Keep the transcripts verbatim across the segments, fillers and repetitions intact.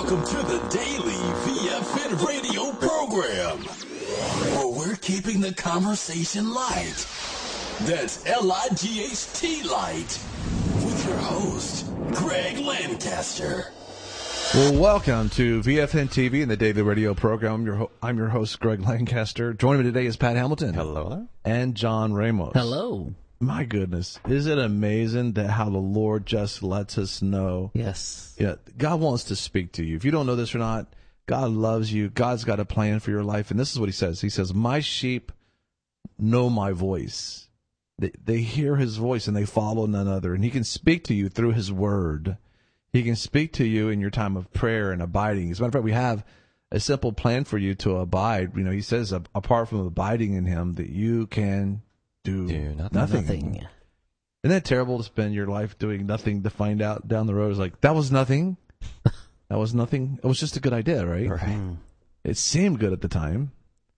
Welcome to the daily V F N radio program, where we're keeping the conversation light. That's L I G H T light. With your host, Greg Lancaster. Well, welcome to V F N T V and the daily radio program. I'm your, ho- I'm your host, Greg Lancaster. Joining me today is Pat Hamilton. Hello. And John Ramos. Hello. My goodness. Is it amazing that how the Lord just lets us know? Yes. Yeah, God wants to speak to you. If you don't know this or not, God loves you. God's got a plan for your life. And this is what he says. He says, my sheep know my voice. They, they hear his voice and they follow none other. And he can speak to you through his word. He can speak to you in your time of prayer and abiding. As a matter of fact, we have a simple plan for you to abide. You know, he says, apart from abiding in him, that you can do, do nothing. nothing. nothing. Isn't that terrible to spend your life doing nothing to find out down the road? It's like, that was nothing. That was nothing. It was just a good idea, right? Right. Mm. It seemed good at the time.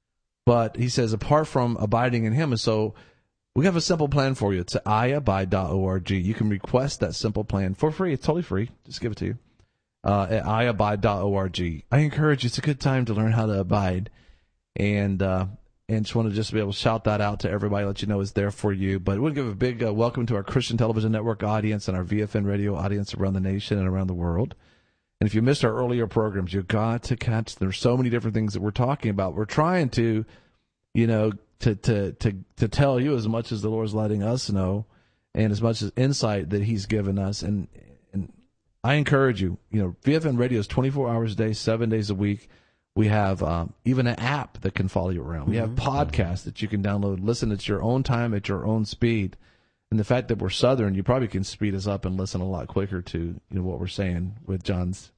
But he says, apart from abiding in him, and so we have a simple plan for you. It's at i abide dot org. You can request that simple plan for free. It's totally free. Just give it to you. Uh, at i abide dot org. I encourage you. It's a good time to learn how to abide. And, uh, and just want to just be able to shout that out to everybody, let you know it's there for you. But we'll give a big uh, welcome to our Christian Television Network audience and our V F N radio audience around the nation and around the world. And if you missed our earlier programs, you've got to catch. There's so many different things that we're talking about. We're trying to, you know, to to to to tell you as much as the Lord's letting us know, and as much as insight that He's given us. And and I encourage you, you know, V F N Radio is twenty-four hours a day, seven days a week. We have um, even an app that can follow you around. We have Mm-hmm. podcasts that you can download, listen at your own time, at your own speed. And the fact that we're Southern, you probably can speed us up and listen a lot quicker to, you know, what we're saying with John's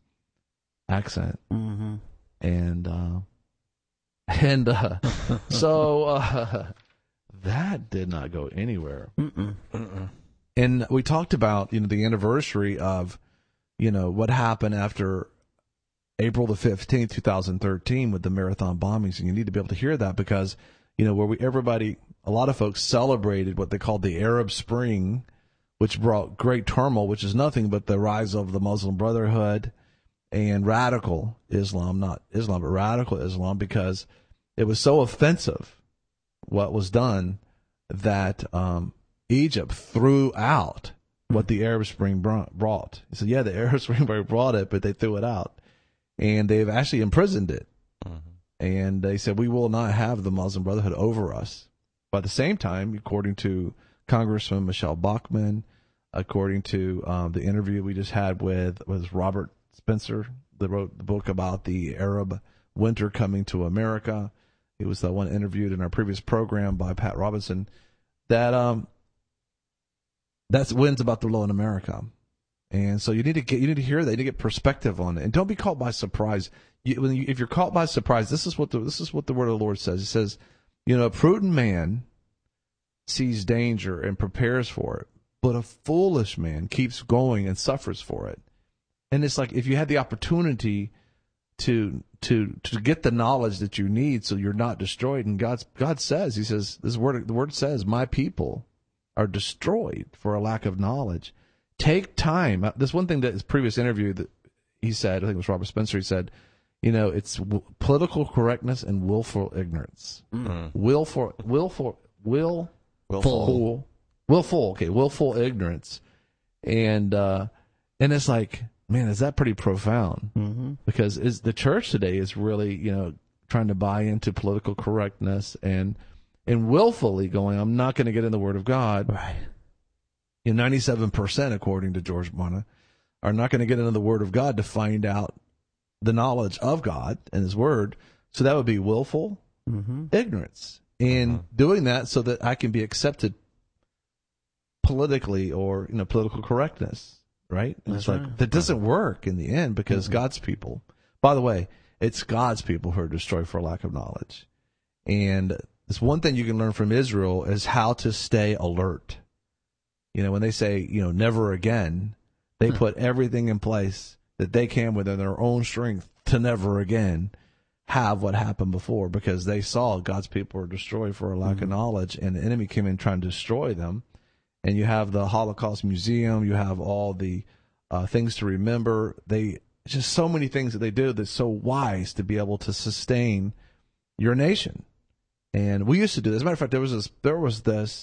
accent. Mm-hmm. And uh, and uh, so uh, that did not go anywhere. Mm-mm. And we talked about, you know, the anniversary of, you know, what happened after April the fifteenth, two thousand thirteen with the marathon bombings. And you need to be able to hear that because, you know, where we everybody, a lot of folks celebrated what they called the Arab Spring, which brought great turmoil, which is nothing but the rise of the Muslim Brotherhood and radical Islam, not Islam, but radical Islam, because it was so offensive what was done that um, Egypt threw out what the Arab Spring brought. He said, yeah, the Arab Spring brought it, but they threw it out. And they've actually imprisoned it. Mm-hmm. And they said, we will not have the Muslim Brotherhood over us. But at the same time, according to Congressman Michelle Bachmann, according to um, the interview we just had with, with Robert Spencer, that wrote the book about the Arab winter coming to America. He was the one interviewed in our previous program by Pat Robinson. That um, that's wins about the law in America. And so you need to get, you need to hear that. You need to get perspective on it, and don't be caught by surprise. You, when you, if you're caught by surprise, this is what the this is what the word of the Lord says. It says, you know, a prudent man sees danger and prepares for it, but a foolish man keeps going and suffers for it. And it's like if you had the opportunity to to to get the knowledge that you need, so you're not destroyed. And God's God says, He says, this word the word says, my people are destroyed for a lack of knowledge. Take time. This one thing that his previous interview that he said, I think it was Robert Spencer, he said, you know, it's w- political correctness and willful ignorance. Mm-hmm. Willful, willful, will, Willful. willful, okay, willful ignorance. And, uh, and it's like, man, is that pretty profound? Mm-hmm. Because is the church today is really, you know, trying to buy into political correctness and, and willfully going, I'm not going to get in the Word of God. Right. You know, ninety-seven percent, according to George Barna, are not going to get into the Word of God to find out the knowledge of God and His Word. So that would be willful mm-hmm. ignorance. And mm-hmm. doing that so that I can be accepted politically or, you know, political correctness, right? And it's like, right. that doesn't work in the end because mm-hmm. God's people, by the way, it's God's people who are destroyed for lack of knowledge. And it's one thing you can learn from Israel is how to stay alert. You know, when they say, you know, never again, they put everything in place that they can within their own strength to never again have what happened before, because they saw God's people were destroyed for a lack mm-hmm. of knowledge, and the enemy came in trying to destroy them. And you have the Holocaust Museum, you have all the uh, things to remember. They just so many things that they do that's so wise to be able to sustain your nation. And we used to do this. As a matter of fact, there was this, there was this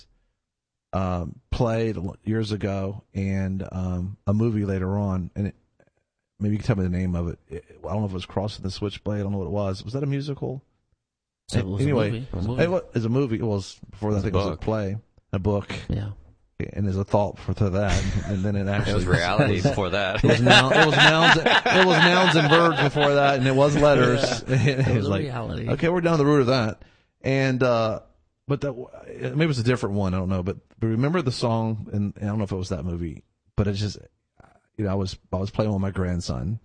um, play years ago and um, a movie later on. And it, maybe you can tell me the name of it. it. I don't know if it was Crossing the Switchblade. I don't know what it was. Was that a musical? So it was anyway, a movie. It was a movie. It was a movie. It was before that. I think it was a play, a book. Yeah. And there's a thought for to that, and then it actually it was reality was, before that. It was, noun, it was nouns. It was nouns and verbs before that, and it was letters. Yeah, it, it was like, reality. Okay, we're down the root of that, and uh, but that maybe it was a different one. I don't know, but, but remember the song, and, and I don't know if it was that movie, but it's just, you know, I was I was playing with my grandson,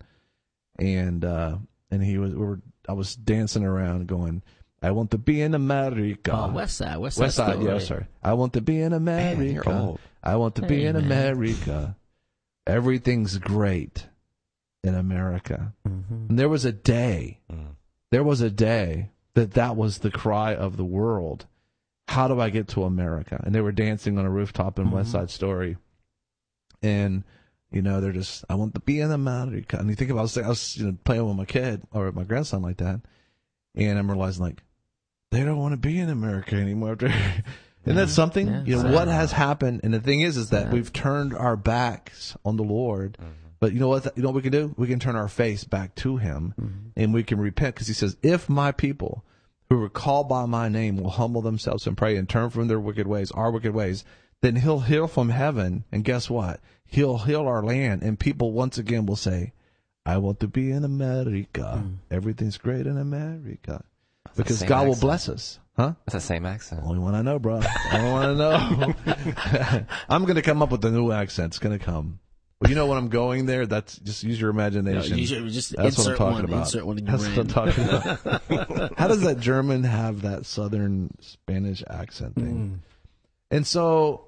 and uh, and he was we were I was dancing around going, I want to be in America. Oh, West Side, West Side. West Side, Story. yeah, sorry. I want to be in America. Man, you're old. I want to be Hey, in man. America. Everything's great in America. Mm-hmm. And there was a day, Mm. there was a day that that was the cry of the world. How do I get to America? And they were dancing on a rooftop in Mm-hmm. West Side Story. And, you know, they're just, I want to be in America. And you think about, I was, I was you know, playing with my kid or my grandson like that. And I'm realizing, like, they don't want to be in America anymore. After, isn't that something? Yeah, you know, sad. what has happened? And the thing is, is that Sad. we've turned our backs on the Lord. Mm-hmm. But you know what? You know what we can do? We can turn our face back to Him, Mm-hmm. and we can repent, because He says, "If my people, who are called by my name, will humble themselves and pray and turn from their wicked ways, our wicked ways, then He'll heal from heaven. And guess what? He'll heal our land, and people once again will say, 'I want to be in America. Mm. Everything's great in America.'" That's the Because same God will accent. bless us. Huh? That's the same accent. Only one I know, bro. Only one I know. I'm going to come up with a new accent. It's going to come. Well, you know when I'm going there, that's just use your imagination. No, you should just That's what I'm insert talking one, about. insert one in your That's what I'm talking about. How does that German have that Southern Spanish accent thing? And so,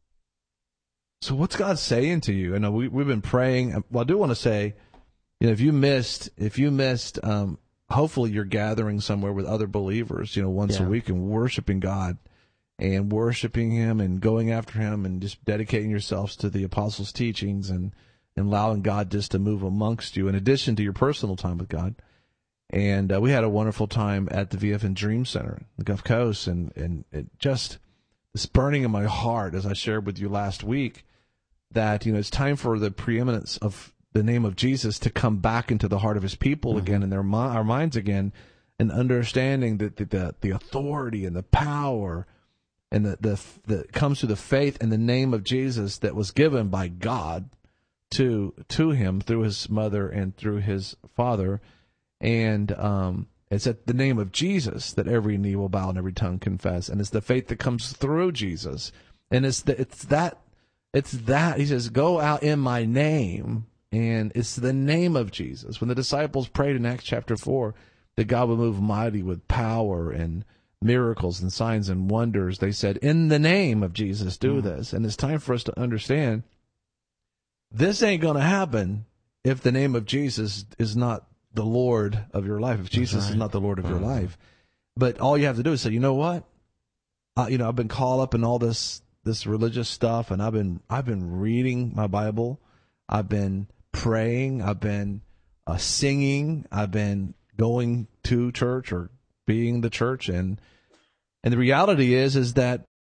so what's God saying to you? I know we, we've been praying. Well, I do want to say, you know, if you missed, if you missed, um, hopefully you're gathering somewhere with other believers, you know, once Yeah. a week and worshiping God and worshiping Him and going after Him and just dedicating yourselves to the apostles' teachings and, and allowing God just to move amongst you in addition to your personal time with God. And uh, we had a wonderful time at the V F N Dream Center, the Gulf Coast, and, and it just this burning in my heart, as I shared with you last week, that, you know, it's time for the preeminence of the name of Jesus to come back into the heart of His people Mm-hmm. again, and their mi- our minds again, and understanding that the, the the authority and the power and the the that comes through the faith in the name of Jesus that was given by God to to Him through His mother and through His Father, and um, it's at the name of Jesus that every knee will bow and every tongue confess, and it's the faith that comes through Jesus, and it's the, it's that it's that He says, "Go out in my name." And it's the name of Jesus. When the disciples prayed in Acts chapter four that God would move mighty with power and miracles and signs and wonders, they said, in the name of Jesus, do this. And it's time for us to understand this ain't going to happen if the name of Jesus is not the Lord of your life, if Jesus right. is not the Lord of your Mhm. life. But all you have to do is say, you know what? Uh, you know, I've been caught up in all this this religious stuff, and I've been I've been reading my Bible. I've been praying. I've been uh, singing. I've been going to church or being the church, and and the reality is is that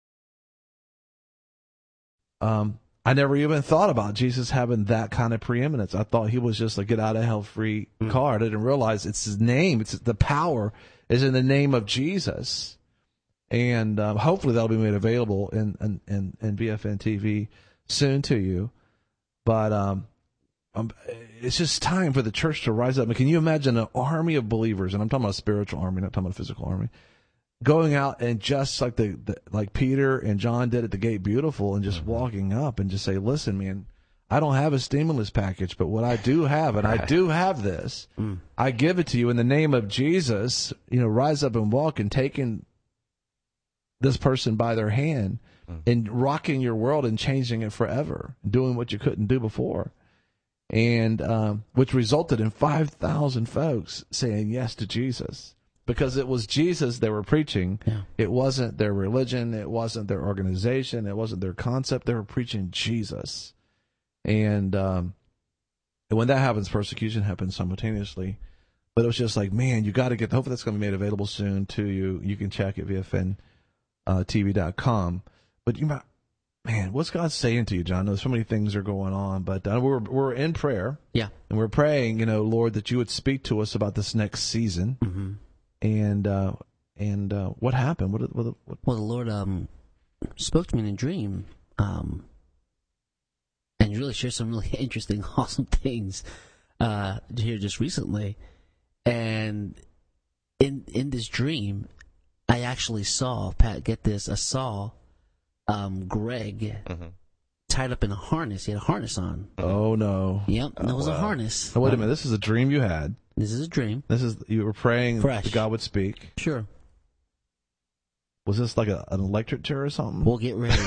um, I never even thought about Jesus having that kind of preeminence. I thought He was just a get out of hell free Mm. card. I didn't realize it's His name. It's the power is in the name of Jesus, and um, hopefully that'll be made available in in in, in B F N T V soon to you. But um, um, it's just time for the church to rise up. I mean, can you imagine an army of believers? And I'm talking about a spiritual army, not talking about a physical army, going out and just like the, the like Peter and John did at the Gate Beautiful, and just mm-hmm. walking up and just say, "Listen, man, I don't have a stimulus package, but what I do have, and right. I do have this, mm. I give it to you in the name of Jesus. You know, rise up and walk, and taking this person by their hand." And rocking your world and changing it forever, doing what you couldn't do before, and um, which resulted in five thousand folks saying yes to Jesus, because it was Jesus they were preaching. Yeah. It wasn't their religion, it wasn't their organization, it wasn't their concept. They were preaching Jesus, and um, And when that happens, persecution happens simultaneously. But it was just like, man, you got to get, hopefully that's going to be made available soon to you. You can check it, V F N T V dot com. But you might, man, what's God saying to you, John? I know so many things are going on, but uh, we're we're in prayer. Yeah. And we're praying, you know, Lord, that you would speak to us about this next season. Mm-hmm. And uh, and uh, what happened? What, what, what? Well, the Lord um, spoke to me in a dream, um, and really shared some really interesting, awesome things uh, here just recently. And in in this dream, I actually saw, Pat, get this, I saw um, Greg mm-hmm. tied up in a harness. He had a harness on. Oh, no. Yep, oh, that was wow. a harness. Oh, wait a minute, this is a dream you had. This is a dream. This is, you were praying Fresh. that God would speak. Sure. Was this like a, an electric chair or something? We'll get ready.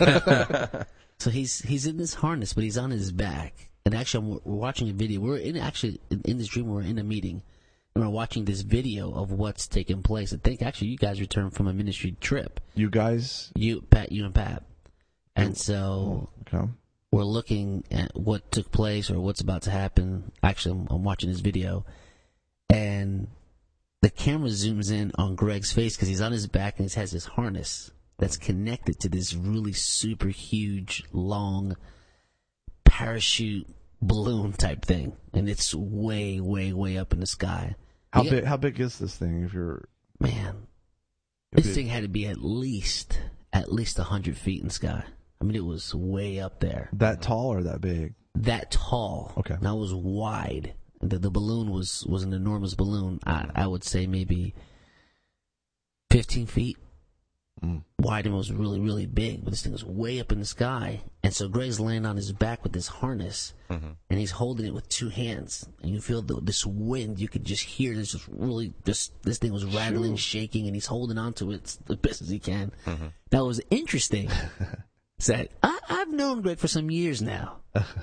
So he's he's in this harness, but he's on his back. And actually, I'm, we're watching a video. We're in actually in, in this dream. We're in a meeting, and we're watching this video of what's taking place. I think actually you guys returned from a ministry trip. You guys, you Pat, you and Pat, and so oh, okay. we're looking at what took place or what's about to happen. Actually, I'm, I'm watching this video, and the camera zooms in on Greg's face because he's on his back and he has this harness that's connected to this really super huge, long parachute balloon type thing, and it's way, way, way up in the sky. How you big? Got, how big is this thing? If you're man, if this you, thing had to be at least at least a hundred feet in the sky. I mean, it was way up there. That tall or that big? That tall. Okay. Now it was wide. The the balloon was was an enormous balloon. I I would say maybe fifteen feet. Mm. Wide, and it was really, really big, but this thing was way up in the sky. And so Greg's laying on his back with this harness, mm-hmm. and he's holding it with two hands. And you feel the, this wind, you could just hear this just really, just, this thing was rattling, shaking, and he's holding onto it the best as he can. Mm-hmm. That was interesting. Said, I, I've known Greg for some years now.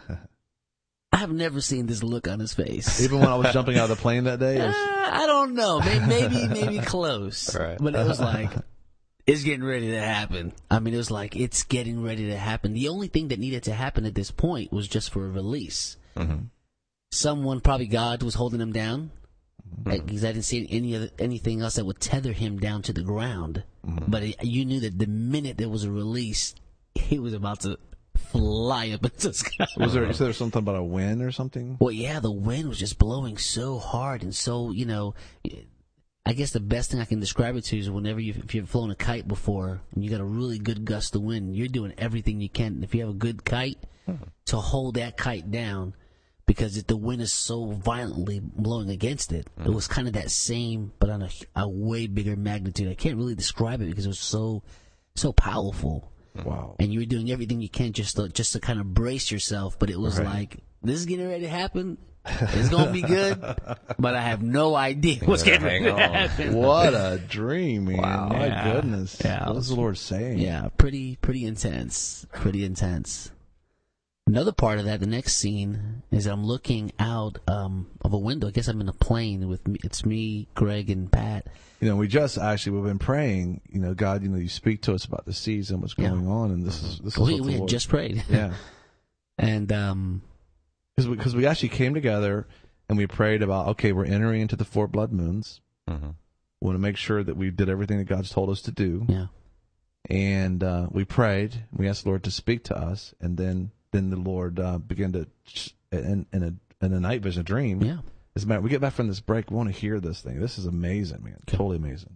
I have never seen this look on his face. Even when I was jumping out of the plane that day? Uh, I don't know. Maybe, maybe, maybe close. Right. But it was like, it's getting ready to happen. I mean, it was like, it's getting ready to happen. The only thing that needed to happen at this point was just for a release. Mm-hmm. Someone, probably God, was holding him down. Mm-hmm. Because I didn't see any other, anything else that would tether him down to the ground. Mm-hmm. But it, you knew that the minute there was a release, he was about to fly up into the sky. Was there, is there something about a wind or something? Well, yeah, the wind was just blowing so hard and so, you know... I guess the best thing I can describe it to you is whenever you, if you've flown a kite before and you got a really good gust of wind, you're doing everything you can. If you have a good kite, mm-hmm. to hold that kite down because it, the wind is so violently blowing against it. Mm-hmm. It was kind of that same, but on a, a way bigger magnitude. I can't really describe it because it was so, so powerful. Wow. And you were doing everything you can just to, just to kind of brace yourself, but it was right. like, this is getting ready to happen. It's going to be good, but I have no idea what's getting ready to happen. What a dream, man. Wow. My yeah. goodness. Yeah. What is the Lord saying? Yeah, pretty pretty intense. Pretty intense. Another part of that, the next scene, is I'm looking out um, of a window. I guess I'm in a plane with me. It's me, Greg, and Pat. You know, we just actually, we've been praying, you know, God, you know, you speak to us about the season, what's going yeah. on, and this is this is we, what the we had Lord, just prayed. Yeah. and, um... Because we, cause we actually came together and we prayed about, okay, we're entering into the four blood moons. Mm-hmm. We want to make sure that we did everything that God's told us to do. Yeah. And uh, we prayed. We asked the Lord to speak to us. And then then the Lord uh, began to, in, in, a, in a night vision, a dream. Yeah. As a matter, we get back from this break, we want to hear this thing. This is amazing, man. Okay. Totally amazing.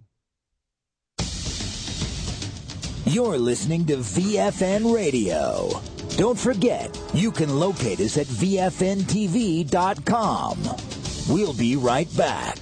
You're listening to V F N Radio. Don't forget, you can locate us at V F N T V dot com. We'll be right back.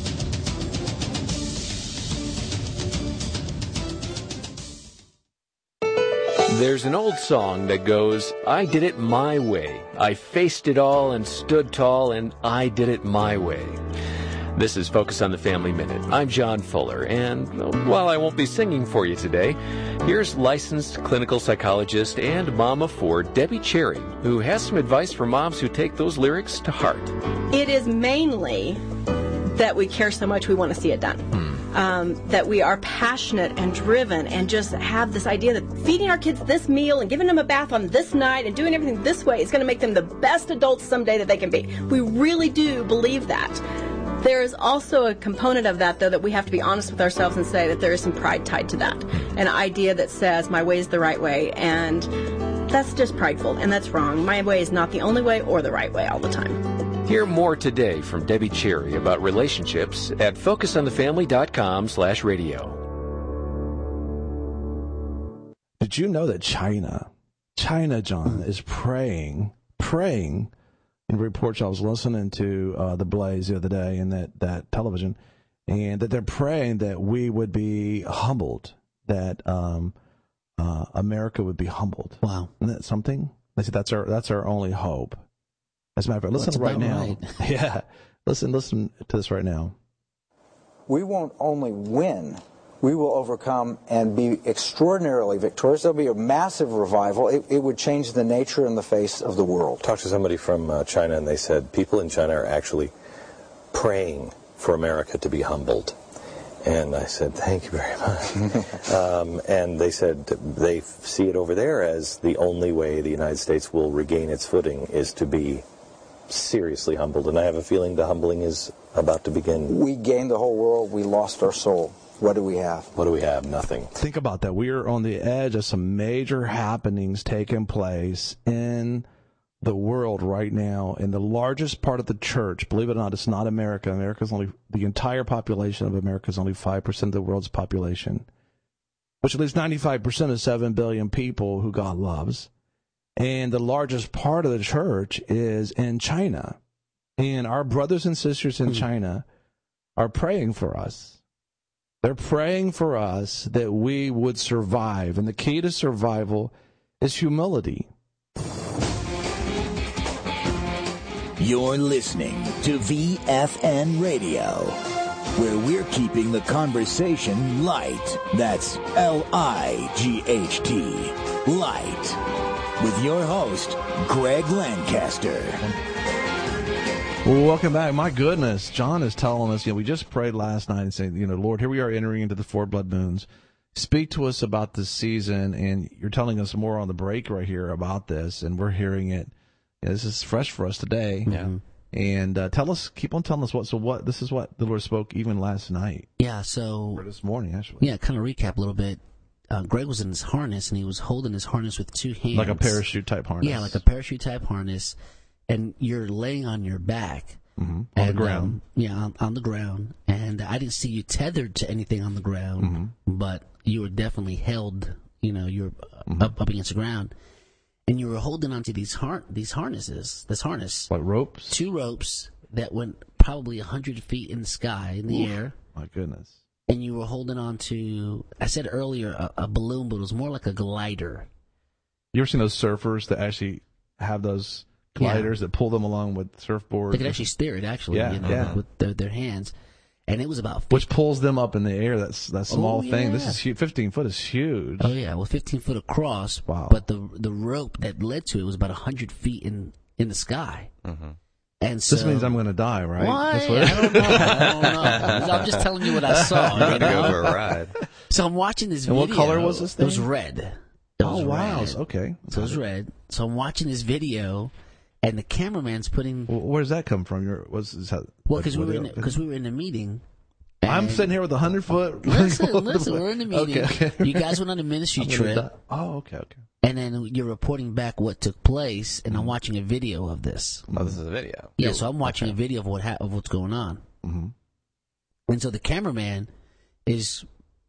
There's an old song that goes, I did it my way. I faced it all and stood tall, and I did it my way. This is Focus on the Family Minute. I'm John Fuller, and while I won't be singing for you today, here's licensed clinical psychologist and mom of four, Debbie Cherry, who has some advice for moms who take those lyrics to heart. It is mainly that we care so much we want to see it done. Hmm. um, that we are passionate and driven and just have this idea that feeding our kids this meal and giving them a bath on this night and doing everything this way is going to make them the best adults someday that they can be. We really do believe that. There is also a component of that, though, that we have to be honest with ourselves and say that there is some pride tied to that. An idea that says my way is the right way, and that's just prideful, and that's wrong. My way is not the only way or the right way all the time. Hear more today from Debbie Cherry about relationships at focus on the family dot com slash radio. Did you know that China, China, John, is praying, praying, in reports I was listening to uh, The Blaze the other day in that, that television, and that they're praying that we would be humbled, that um, uh, America would be humbled. Wow. Isn't that something? They said that's our, that's our only hope. As a matter of fact, listen That's right now. right. Yeah, listen, listen to this right now. We won't only win, we will overcome and be extraordinarily victorious. There'll be a massive revival. It, it would change the nature and the face of the world. Talked to somebody from uh, China, and they said people in China are actually praying for America to be humbled. And I said, thank you very much. um, and they said they see it over there as the only way the United States will regain its footing is to be seriously humbled. And I have a feeling the humbling is about to begin. We gained the whole world. We lost our soul. What do we have? What do we have? Nothing. Think about that. We are on the edge of some major happenings taking place in the world right now. In the largest part of the church, believe it or not, it's not America. America's only, the entire population of America is only five percent of the world's population, which leaves ninety-five percent of seven billion people who God loves. And the largest part of the church is in China. And our brothers and sisters in China are praying for us. They're praying for us that we would survive. And the key to survival is humility. You're listening to V F N Radio, where we're keeping the conversation light. That's L I G H T, light. With your host, Greg Lancaster. Well, welcome back. My goodness, John is telling us, you know, we just prayed last night and saying, you know, Lord, here we are entering into the four blood moons. Speak to us about this season, and you're telling us more on the break right here about this, and we're hearing it. Yeah, this is fresh for us today. Yeah. And uh, tell us, keep on telling us what, so what, this is what the Lord spoke even last night. Yeah, so. Or this morning, actually. Yeah, kind of recap a little bit. Uh, Greg was in his harness, and he was holding his harness with two hands. Like a parachute type harness. Yeah, like a parachute type harness. And you're laying on your back. Mm-hmm. On and, the ground. Um, yeah, on, on the ground. And I didn't see you tethered to anything on the ground, mm-hmm. but you were definitely held, you know, you're mm-hmm. up, up against the ground. And you were holding onto these har- these harnesses, this harness. Like ropes? Two ropes that went probably one hundred feet in the sky, in the Oof. air. My goodness. And you were holding on to, I said earlier, a, a balloon, but it was more like a glider. You ever seen those surfers that actually have those gliders yeah. that pull them along with surfboards? They could actually steer it, actually, yeah, you know, yeah. with their, their hands. And it was about fifty. Which pulls them up in the air. That's that small oh, thing. yeah. This is huge. fifteen foot is huge. Oh, yeah. Well, fifteen foot across. Wow. But the the rope that led to it was about one hundred feet in, in the sky. Mm-hmm. And so, this means I'm going to die, right? Why? That's what I don't know. I don't know. I'm just telling you what I saw. I'm you going to know? go for a ride. So I'm watching this and video. what color was this thing? It was red. It oh, was wow. red. Okay. So it was red. So I'm watching this video, and the cameraman's putting. Well, where does that come from? Your was is that, well, because we were in because we were in a meeting. I'm sitting here with a hundred foot. Listen, listen. We're in the meeting. Okay, okay. You guys went on a ministry trip. Oh, okay, okay. And then you're reporting back what took place, and I'm watching a video of this. Oh, this is a video. Yeah, so I'm watching okay. a video of what ha- of what's going on. Mm-hmm. And so the cameraman is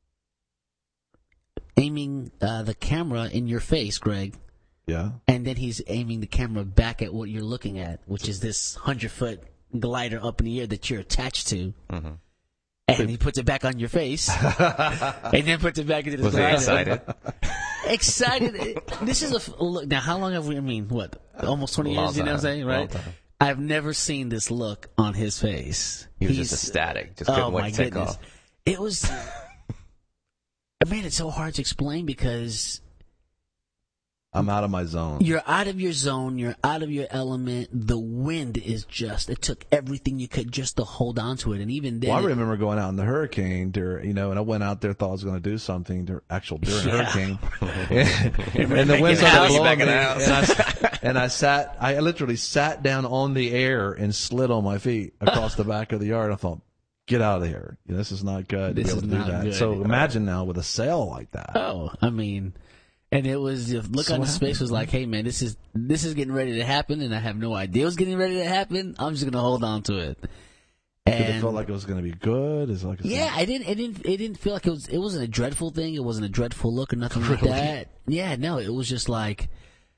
aiming uh, the camera in your face, Greg. Yeah. And then he's aiming the camera back at what you're looking at, which is this hundred foot glider up in the air that you're attached to. Mm-hmm. And he puts it back on your face, and then puts it back into the Was he glider. excited? Excited. This is a look. Now, how long have we? I mean, what? Almost twenty Long years. You know what I'm saying, right? I've never seen this look on his face. He was He's, just ecstatic. Just couldn't oh wait my to take goodness. off. It was. It made it so hard to explain because I'm out of my zone. You're out of your zone. You're out of your element. The wind is just, it took everything you could just to hold on to it. And even then. Well, I remember going out in the hurricane, during, you know, and I went out there, thought I was going to do something, during, actual during Yeah. a hurricane. and, and the wind started blowing me. And I, and I sat, I literally sat down on the air and slid on my feet across the back of the yard. I thought, get out of here. You know, this is not good This to be able is to do not that. good. So imagine now with a sail like that. Oh, I mean, and it was, the look So on what his face happened? was like, hey man, this is, this is getting ready to happen and I have no idea what's getting ready to happen. I'm just going to hold on to it. Did it And feel like it was going to be good? Is it like it's yeah, I didn't, it didn't, it didn't feel like it was, it wasn't a dreadful thing. It wasn't a dreadful look or nothing like Really? that. Yeah, no, it was just like,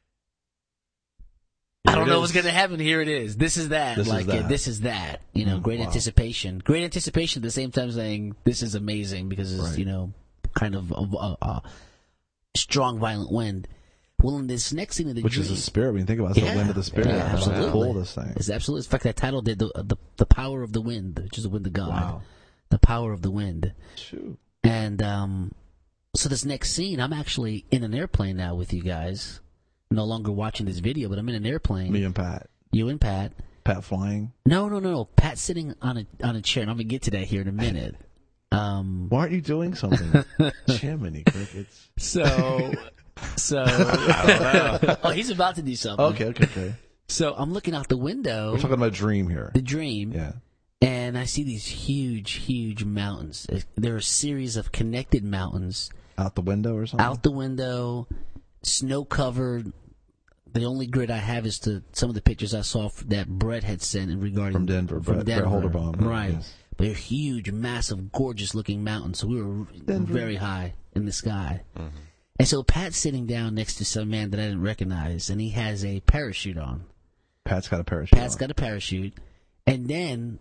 Here I don't it know is. what's going to happen. Here it is. This is that. This is like, that. yeah, this is that. You know, Mm, great wow. anticipation. Great anticipation at the same time saying, this is amazing because it's, Right. you know, kind of a, a, a strong, violent wind. Well, in this next scene of the Which dream, is the spirit. When you think about it, it's Yeah. the wind of the spirit. Yeah, It's absolutely. to pull this thing. It's absolutely. In fact, that title did the, the the power of the wind, which is the wind of God. Wow. The power of the wind. Shoot. And um, so this next scene, I'm actually in an airplane now with you guys. No longer watching this video, but I'm in an airplane. Me and Pat. You and Pat. Pat flying. No, no, no, no. Pat's sitting on a on a chair, and I'm gonna get to that here in a minute. Um, Why aren't you doing something? Chimney crickets. so, so. I don't know. Oh, he's about to do something. Okay, okay, okay. So I'm looking out the window. We're talking about a dream here. The dream. Yeah. And I see these huge, huge mountains. There are a series of connected mountains Out the window or something? out the window, snow covered. The only grid I have is to some of the pictures I saw f- that Brett had sent in regarding From Denver, From Brett- Denver, Brett Holderbaum. right? Yes. But they're huge, massive, gorgeous looking mountains. So we were Denver. very high in the sky. And so Pat's sitting down next to some man that I didn't recognize, and he has a parachute on. Pat's got a parachute. Pat's on. got a parachute, and then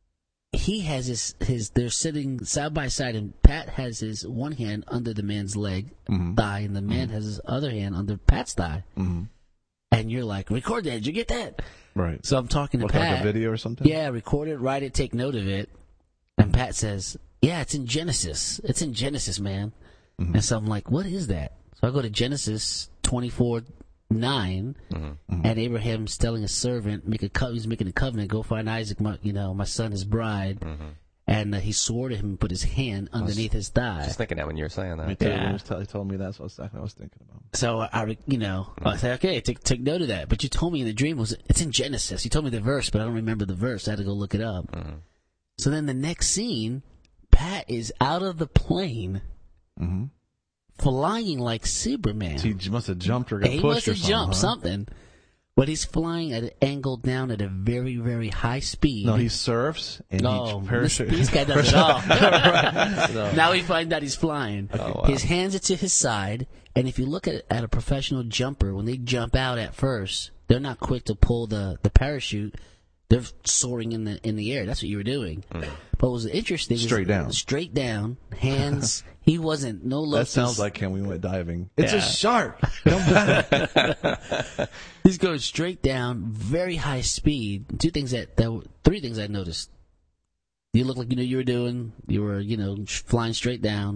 he has his his. They're sitting side by side, and Pat has his one hand under the man's leg, Mhm. thigh, and the man has his other hand under Pat's thigh. Mhm. And you're like, record that. Did you get that? Right. So I'm talking to Look Pat. like a video or something? Yeah, record it, write it, take note of it. And Pat says, yeah, it's in Genesis. It's in Genesis, man. Mhm. And so I'm like, what is that? So I go to Genesis twenty-four nine, Mhm. and Abraham's telling a servant, make a co- he's making a covenant, go find Isaac, my, you know, my son, his bride. And uh, he swore to him and put his hand underneath his thigh. Just thinking that when you were saying Me that. too. Yeah. He, was tell- he told me that's what exactly I was thinking about. So I, you know, I said, okay, take take note of that. But you told me in the dream was it's in Genesis. You told me the verse, but I don't remember the verse. I had to go look it up. Mm-hmm. So then the next scene, Pat is out of the plane, Mhm. flying like Superman. So he must have jumped or got he pushed must or have something. jumped huh? something, but he's flying at an angle down at a very very high speed. No, he surfs and No, he this, parachute. this guy does it all. Now we find out he's flying. Oh, wow. His hands are to his side, and if you look at at a professional jumper, when they jump out at first, they're not quick to pull the, the parachute. They're soaring in the in the air. That's what you were doing. Mm. But what was interesting is Straight down. straight down, hands. He wasn't no low. That sounds like him. We went diving. It's a Yeah. shark. Come back. He's going straight down, very high speed. Two things that, that were, three things I noticed. You look like you knew you were doing. You were, you know, flying straight down,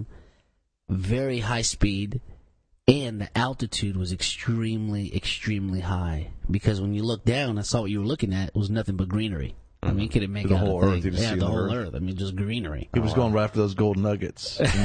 very high speed, and the altitude was extremely, extremely high. Because when you look down, I saw what you were looking at. It was nothing but greenery. I mean, you couldn't make The out whole a earth, thing. you just Yeah, see the the whole earth. earth. I mean, just greenery. He was going right after those gold nuggets. in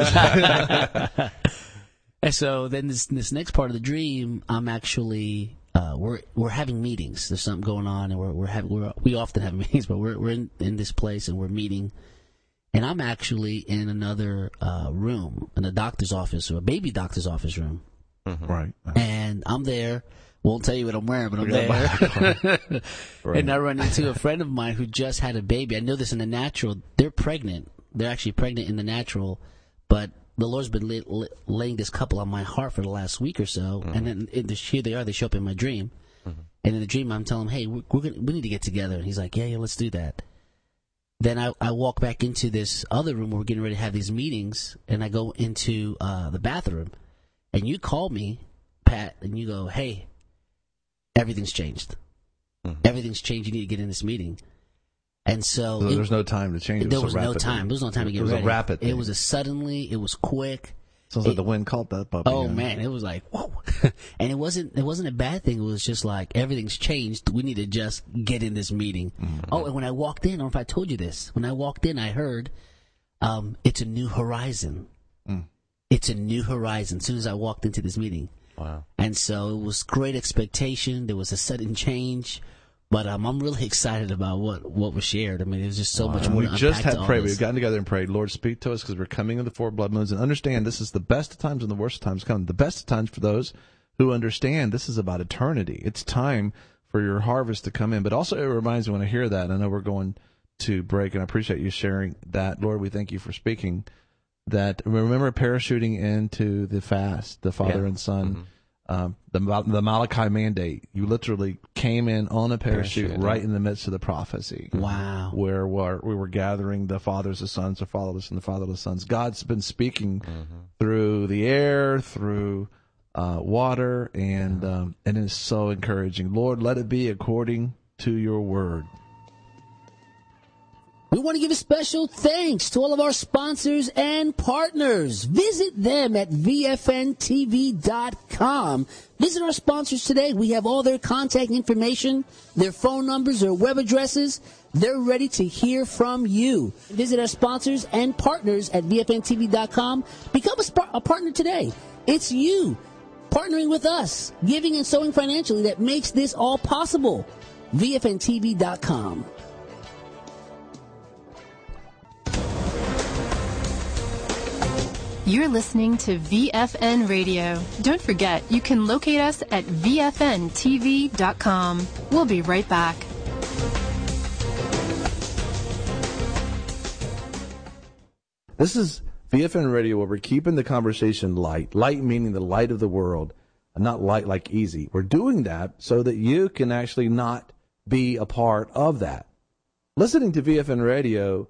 the woods. And so then this this next part of the dream, I'm actually uh, we're we're having meetings. There's something going on, and we're we're having we're, we often have meetings, but we're we're in, in this place and we're meeting, and I'm actually in another uh, room in a doctor's office or a baby doctor's office room, Right. and I'm there. Won't tell you what I'm wearing, but I'm Yeah. there. Right. And I run into a friend of mine who just had a baby. I know this in the natural. They're pregnant. They're actually pregnant in the natural, but the Lord's been lay, lay, laying this couple on my heart for the last week or so. Mm-hmm. And then in the, here they are. They show up in my dream. Mm-hmm. And in the dream, I'm telling him, hey, we're, we're gonna, we need to get together. And he's like, yeah, yeah, let's do that. Then I, I walk back into this other room where we're getting ready to have these meetings, and I go into uh, the bathroom. And you call me, Pat, and you go, hey, everything's changed. Mm-hmm. Everything's changed. You need to get in this meeting. And so So it- there's no time to change. It there so was no rapidly. time. There was no time to get It was ready. a rapid It thing. was a suddenly. It was quick. Sounds it, like the wind caught that puppy. Oh yeah. man, it was like whoa, and it wasn't it wasn't a bad thing. It was just like everything's changed. We need to just get in this meeting. Mm-hmm. Oh, and when I walked in, I don't know if I told you this. When I walked in, I heard um, it's a new horizon. Mm. It's a new horizon. As soon as I walked into this meeting, wow. And so it was great expectation. There was a sudden change. But um, I'm really excited about what, what was shared. I mean, there's just so wow. much and more. We just had prayed. This. We've gotten together and prayed. Lord, speak to us because we're coming into the four blood moons. And understand this is the best of times and the worst of times coming. The best of times for those who understand this is about eternity. It's time for your harvest to come in. But also it reminds me when I hear that, and I know we're going to break, and I appreciate you sharing that. Lord, we thank you for speaking that. Remember parachuting into the fast, the Father yeah. and Son. Mm-hmm. Um, the the Malachi mandate, you literally came in on a parachute, parachute right yeah. in the midst of the prophecy. Wow. Where, where we were gathering the fathers, the sons, the fatherless, and the fatherless sons. God's been speaking mm-hmm. through the air, through uh, water, and, yeah. um, and it's so encouraging. Lord, let it be according to your word. We want to give a special thanks to all of our sponsors and partners. Visit them at V F N T V dot com. Visit our sponsors today. We have all their contact information, their phone numbers, their web addresses. They're ready to hear from you. Visit our sponsors and partners at V F N T V dot com. Become a, sp- a partner today. It's you partnering with us, giving and sowing financially that makes this all possible. V F N T V dot com. You're listening to V F N Radio. Don't forget, you can locate us at V F N T V dot com. We'll be right back. This is V F N Radio, where we're keeping the conversation light. Light meaning the light of the world, not light like easy. We're doing that so that you can actually not be a part of that. Listening to V F N Radio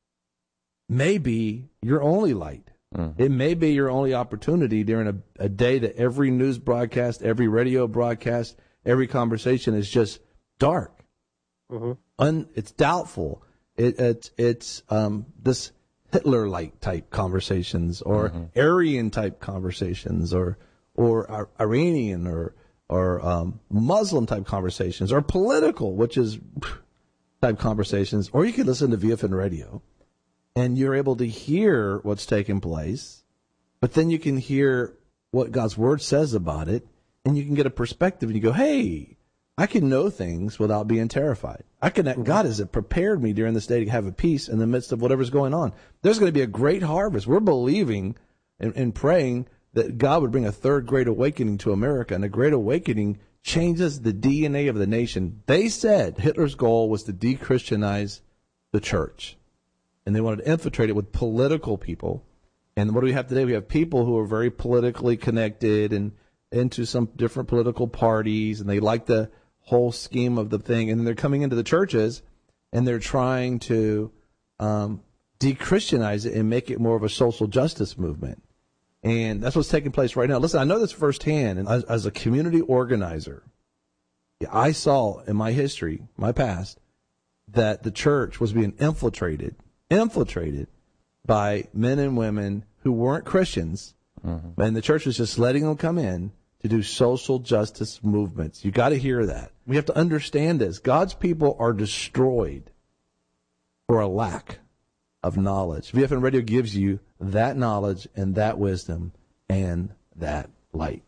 may be your only light. Mm-hmm. It may be your only opportunity during a, a day that every news broadcast, every radio broadcast, every conversation is just dark. Mm-hmm. Un, it's doubtful. It, it's it's um, this Hitler-like type conversations, or mm-hmm. Aryan-type conversations, or or Iranian or or um, Muslim-type conversations, or political, which is type conversations. Or you could listen to V F N Radio, and you're able to hear what's taking place, but then you can hear what God's Word says about it, and you can get a perspective, and you go, hey, I can know things without being terrified. I can. Mm-hmm. God has prepared me during this day to have a peace in the midst of whatever's going on. There's going to be a great harvest. We're believing and, and praying that God would bring a third great awakening to America, and a great awakening changes the D N A of the nation. They said Hitler's goal was to de-Christianize the church, and they wanted to infiltrate it with political people. And what do we have today? We have people who are very politically connected and into some different political parties, and they like the whole scheme of the thing. And then they're coming into the churches, and they're trying to um, de-Christianize it and make it more of a social justice movement. And that's what's taking place right now. Listen, I know this firsthand. And as, as a community organizer, I saw in my history, my past, that the church was being infiltrated, infiltrated by men and women who weren't Christians, mm-hmm. and the church was just letting them come in to do social justice movements. You got to hear that. We have to understand this. God's people are destroyed for a lack of knowledge. V F N Radio gives you that knowledge and that wisdom and that light.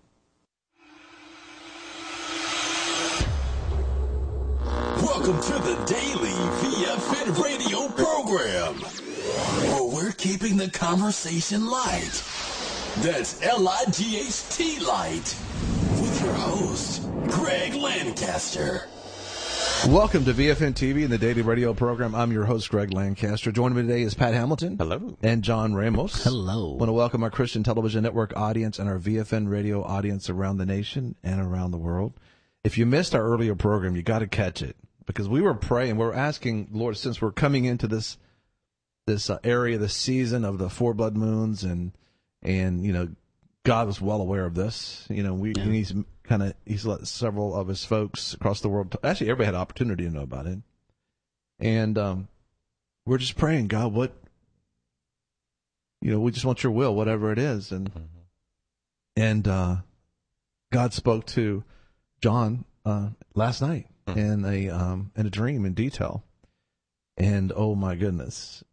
Welcome to the daily V F N Radio program, where we're keeping the conversation light. That's L I G H T light, with your host, Greg Lancaster. Welcome to V F N T V and the Daily Radio program. I'm your host, Greg Lancaster. Joining me today is Pat Hamilton. Hello. And John Ramos. Hello. I want to welcome our Christian Television Network audience and our V F N Radio audience around the nation and around the world. If you missed our earlier program, you got to catch it, because we were praying. We were asking, Lord, since we're coming into this this uh, area, this season of the four blood moons, and and you know, God was well aware of this. You know, we yeah. and he's kind of he's let several of his folks across the world. Actually, everybody had an opportunity to know about it, and um, we're just praying, God, what you know, we just want your will, whatever it is. And and uh, God spoke to John uh, last night in a um, in a dream in detail. And oh my goodness,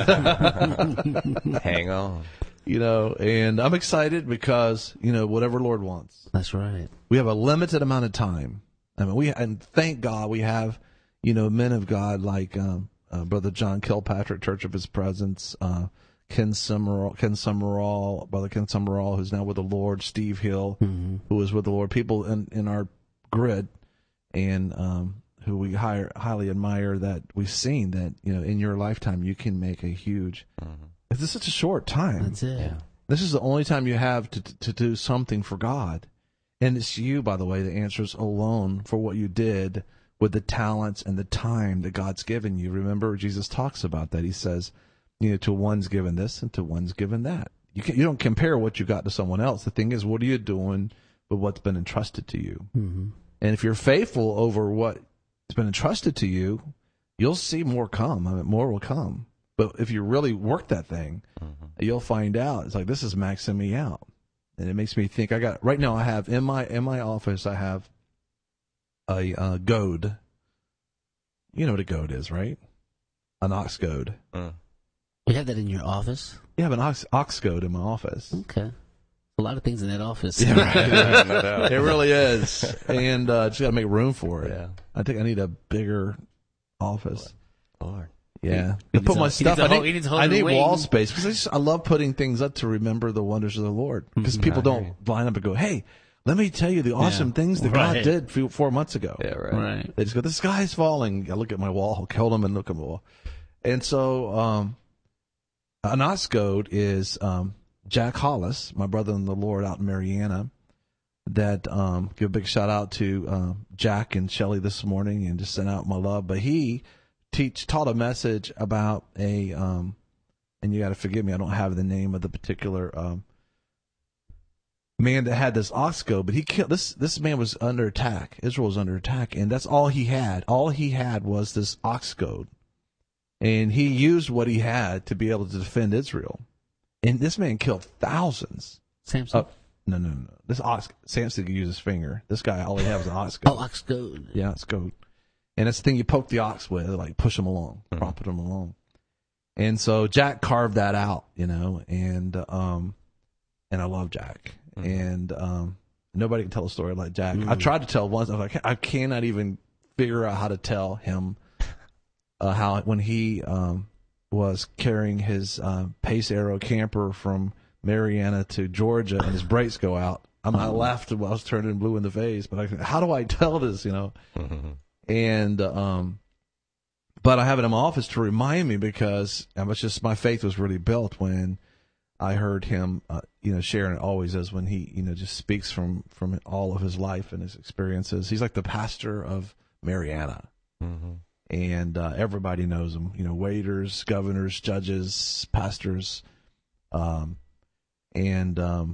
hang on. You know, and I'm excited because, you know, whatever Lord wants. That's right. We have a limited amount of time. I mean, we and thank God we have, you know, men of God like um, uh, Brother John Kilpatrick, Church of His Presence, uh, Ken Summerall, Ken Summerall, Brother Ken Summerall, who's now with the Lord, Steve Hill, mm-hmm. who was with the Lord, people in, in our grid, and um, who we hire, highly admire that we've seen that, you know, in your lifetime you can make a huge. Mm-hmm. This is such a short time. That's it. Yeah. This is the only time you have to to do something for God. And it's you, by the way, that answers alone for what you did with the talents and the time that God's given you. Remember, Jesus talks about that. He says, you know, to one's given this and to one's given that. You can, you don't compare what you got to someone else. The thing is, what are you doing with what's been entrusted to you? Mm-hmm. And if you're faithful over what's been entrusted to you, you'll see more come. I mean, more will come. But if you really work that thing, mm-hmm. you'll find out. It's like, this is maxing me out. And it makes me think, I got, right now I have, in my in my office, I have a uh, goad. You know what a goad is, right? An ox goad. Mm. You have that in your office? You have an ox, ox goad in my office. Okay. A lot of things in that office. Yeah, right. It really is. And uh, just got to make room for it. Yeah. I think I need a bigger office. Lord. Yeah, he to put my a, stuff. I whole, need, I need wall space because I, just, I love putting things up to remember the wonders of the Lord. Because mm-hmm. people don't line up and go, "Hey, let me tell you the awesome yeah. things that right. God did few, four months ago." Yeah, right. right. They just go, "The sky's falling." I look at my wall, I'll kill them and look at my wall. And so, um, an ox goad is um, Jack Hollis, my brother in the Lord out in Mariana. That um, give a big shout out to um, Jack and Shelly this morning, and just send out my love. But he. Teach taught a message about a um, and you got to forgive me, I don't have the name of the particular um, man that had this ox goad, but he killed this. This man was under attack. Israel was under attack, and that's all he had. All he had was this ox goad, and he used what he had to be able to defend Israel. And this man killed thousands. Samson. Uh, no, no, no. This ox Samson could use his finger. This guy, all he had was an ox goad. Oh, ox goad. Yeah, ox goad. And it's the thing you poke the ox with, like push him along, mm-hmm. prop him along. And so Jack carved that out, you know, and um, and I love Jack. Mm-hmm. And um, nobody can tell a story like Jack. Mm-hmm. I tried to tell once. I was like, I cannot even figure out how to tell him uh, how when he um, was carrying his uh, Pace Arrow camper from Mariana to Georgia, and his brakes go out. I, mean, I laughed while I was turning blue in the face, but I, how do I tell this, you know? Mm-hmm. And, um, but I have it in my office to remind me because it was just, my faith was really built when I heard him, uh, you know, sharing it always as when he, you know, just speaks from, from all of his life and his experiences. He's like the pastor of Mariana. Mm-hmm. And, uh, everybody knows him, you know, waiters, governors, judges, pastors. Um, and, um,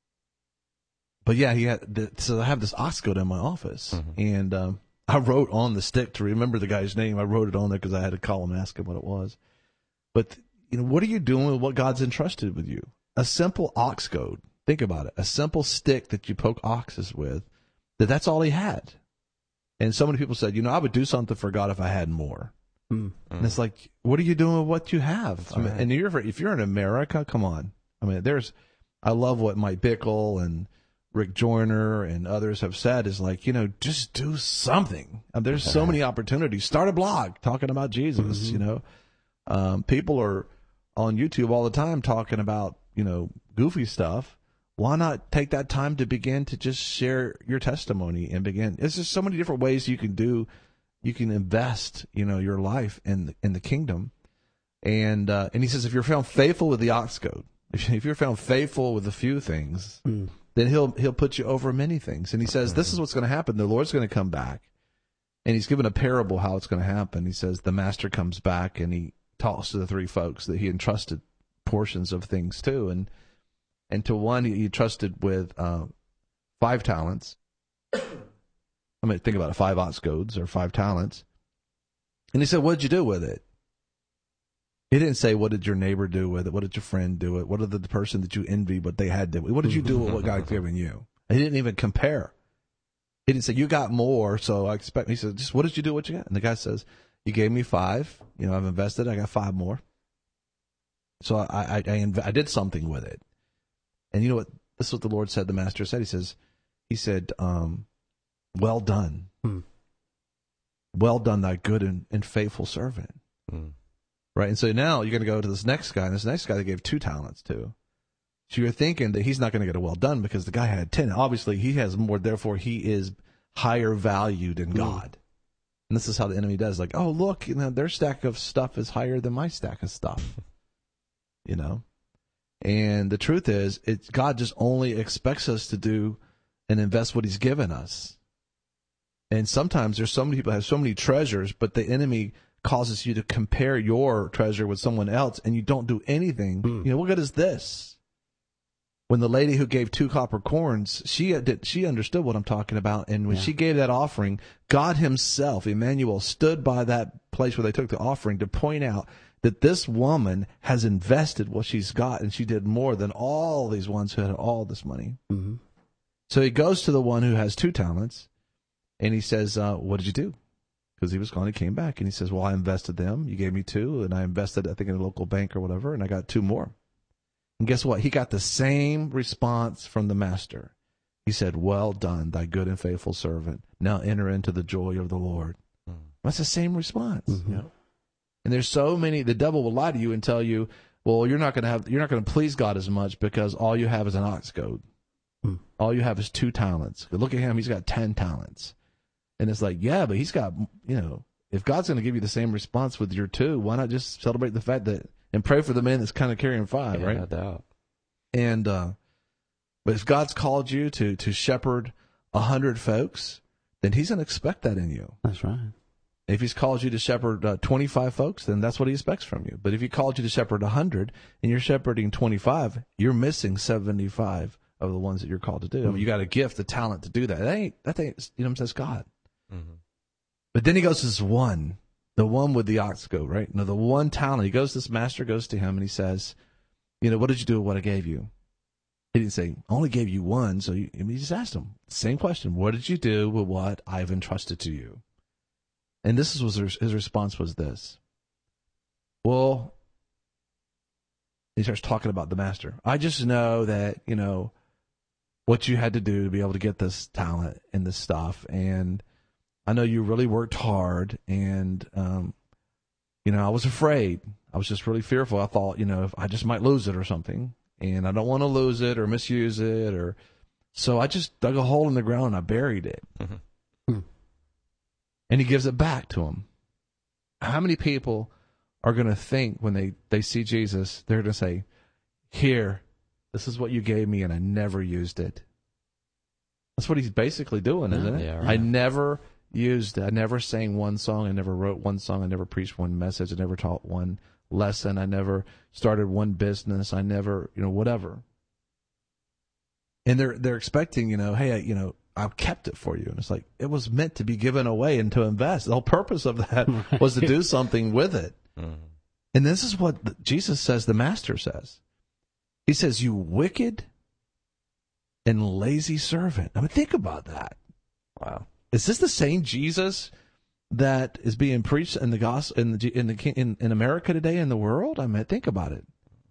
but yeah, he had, the, so I have this ox goad in my office mm-hmm. and, um, I wrote on the stick to remember the guy's name. I wrote it on there because I had to call him and ask him what it was. But, you know, what are you doing with what God's entrusted with you? A simple ox goad. Think about it. A simple stick that you poke oxes with, that that's all he had. And so many people said, you know, I would do something for God if I had more. Mm. And it's like, what are you doing with what you have? I mean, right. And you're, if you're in America, come on. I mean, there's, I love what Mike Bickle and Rick Joyner and others have said is like, you know, just do something. And there's so many opportunities. Start a blog talking about Jesus, mm-hmm. you know. Um, people are on YouTube all the time talking about, you know, goofy stuff. Why not take that time to begin to just share your testimony and begin? It's just so many different ways you can do, you can invest, you know, your life in the, in the kingdom. And, uh, and he says, if you're found faithful with the ox goad, if you're found faithful with a few things, mm. then he'll he'll put you over many things. And he says, this is what's going to happen. The Lord's going to come back. And he's given a parable how it's going to happen. He says the master comes back and he talks to the three folks that he entrusted portions of things to. And and to one he, he trusted with uh, five talents. I mean, think about it, five ox goads or five talents. And he said, what'd you do with it? He didn't say, what did your neighbor do with it? What did your friend do with it? What did the person that you envy, what they had did with it? What did you do with what God's given you? He didn't even compare. He didn't say, you got more, so I expect, he said, just what did you do with what you got? And the guy says, you gave me five. You know, I've invested, I got five more. So I, I, I, inv- I did something with it. And you know what? This is what the Lord said, the master said. He says, he said, um, well done. Hmm. Well done, thy good and, and faithful servant. Hmm. Right? And so now you're going to go to this next guy, and this next guy they gave two talents to. So you're thinking that he's not going to get a well done because the guy had ten. Obviously, he has more, therefore he is higher valued than God. And this is how the enemy does. Like, oh, look, you know, their stack of stuff is higher than my stack of stuff. You know? And the truth is, it, God just only expects us to do and invest what he's given us. And sometimes there's so many people that have so many treasures, but the enemy causes you to compare your treasure with someone else, and you don't do anything. Mm. You know, what good is this? When the lady who gave two copper coins, she did, she understood what I'm talking about, and when yeah. she gave that offering, God himself, Emmanuel, stood by that place where they took the offering to point out that this woman has invested what she's got, and she did more than all these ones who had all this money. Mm-hmm. So he goes to the one who has two talents, and he says, uh, what did you do? Because he was gone, he came back, and he says, well, I invested them. You gave me two, and I invested, I think, in a local bank or whatever, and I got two more. And guess what? He got the same response from the master. He said, well done, thy good and faithful servant. Now enter into the joy of the Lord. Mm. That's the same response. Mm-hmm. You know? And there's so many, the devil will lie to you and tell you, well, you're not going to have, you're not going to please God as much because all you have is an ox goad. Mm. All you have is two talents. Look at him, he's got ten talents. And it's like, yeah, but he's got, you know, if God's going to give you the same response with your two, why not just celebrate the fact that, and pray for the man that's kind of carrying five, yeah, right? No doubt. And, uh, but if God's called you to, to shepherd a hundred folks, then he's going to expect that in you. That's right. If he's called you to shepherd uh, twenty-five folks, then that's what he expects from you. But if he called you to shepherd a hundred and you're shepherding twenty-five, you're missing seventy-five of the ones that you're called to do. Mm-hmm. I mean, you got a gift, a talent to do that. That ain't, that ain't, you know what I'm saying? It's God. Mm-hmm. But then he goes to this one, the one with the ox goad, right? No, the one talent. He goes, this master goes to him and he says, you know, what did you do with what I gave you? He didn't say, I only gave you one. So you, I mean, he just asked him, same question. What did you do with what I've entrusted to you? And this was his response was this. Well, he starts talking about the master. I just know that, you know, what you had to do to be able to get this talent and this stuff. And I know you really worked hard, and, um, you know, I was afraid. I was just really fearful. I thought, you know, if I just might lose it or something, and I don't want to lose it or misuse it, or so I just dug a hole in the ground and I buried it. Mm-hmm. Hmm. And he gives it back to him. How many people are going to think when they, they see Jesus, they're going to say, here, this is what you gave me, and I never used it. That's what he's basically doing, isn't it? Yeah, right. I never used it. I never sang one song. I never wrote one song. I never preached one message. I never taught one lesson. I never started one business. I never, you know, whatever. And they're they're expecting, you know, hey, I, you know, I've kept it for you. And it's like, it was meant to be given away and to invest. The whole purpose of that was to do something with it. Mm-hmm. And this is what Jesus says, the master says. He says, you wicked and lazy servant. I mean, think about that. Wow. Is this the same Jesus that is being preached in the gospel in the in the in, in America today, in the world? I mean, think about it.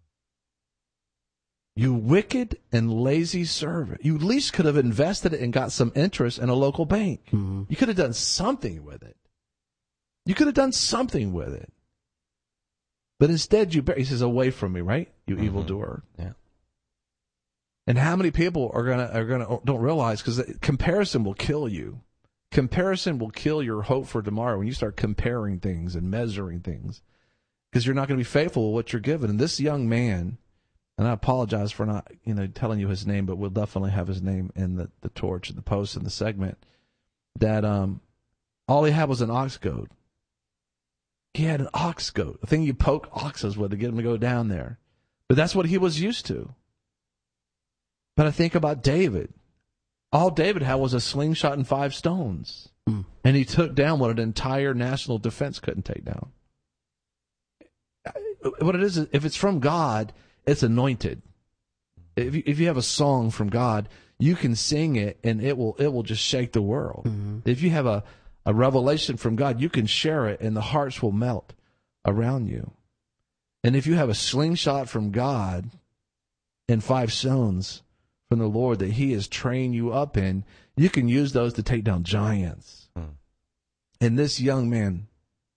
You wicked and lazy servant. You at least could have invested it and got some interest in a local bank. Mm-hmm. You could have done something with it. You could have done something with it. But instead, you he says, "Away from me, right? You mm-hmm. evildoer." Yeah. And how many people are gonna are gonna don't realize, because comparison will kill you. Comparison will kill your hope for tomorrow when you start comparing things and measuring things, because you're not going to be faithful with what you're given. And this young man, and I apologize for not you know telling you his name, but we'll definitely have his name in the the torch, the post, in the segment. That um, all he had was an ox goad. He had an ox goad, a thing you poke oxes with to get them to go down there. But that's what he was used to. But I think about David. All David had was a slingshot and five stones. Mm. And he took down what an entire national defense couldn't take down. what it is, is if it's from God, it's anointed. If you, if you have a song from God, you can sing it and it will it will just shake the world. Mm-hmm. If you have a, a revelation from God, you can share it and the hearts will melt around you. And if you have a slingshot from God and five stones from the Lord that he has trained you up in, you can use those to take down giants. Mm. And this young man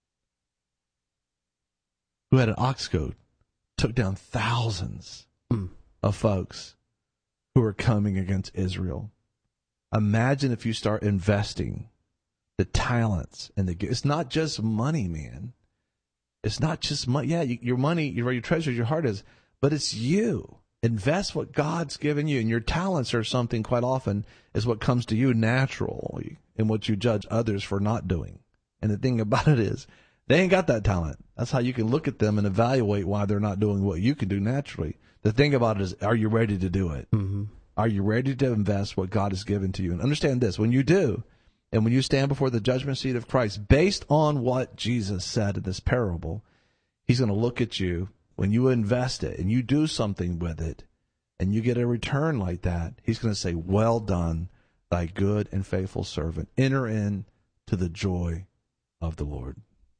who had an ox goad took down thousands mm. of folks who are coming against Israel. Imagine if you start investing the talents and the it's not just money, man. It's not just money. Yeah, you, your money, your, your treasure, your heart is, but it's you. Invest what God's given you, and your talents are something quite often is what comes to you naturally and what you judge others for not doing. And the thing about it is, they ain't got that talent. That's how you can look at them and evaluate why they're not doing what you can do naturally. The thing about it is, are you ready to do it? Mm-hmm. Are you ready to invest what God has given to you? And understand this, when you do, and when you stand before the judgment seat of Christ, based on what Jesus said in this parable, he's going to look at you when you invest it and you do something with it and you get a return like that. He's going to say, well done, thy good and faithful servant. Enter in to the joy of the Lord.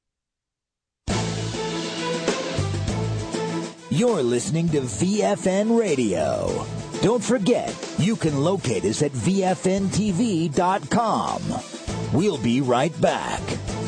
You're listening to V F N Radio. Don't forget, you can locate us at V F N T V dot com. We'll be right back.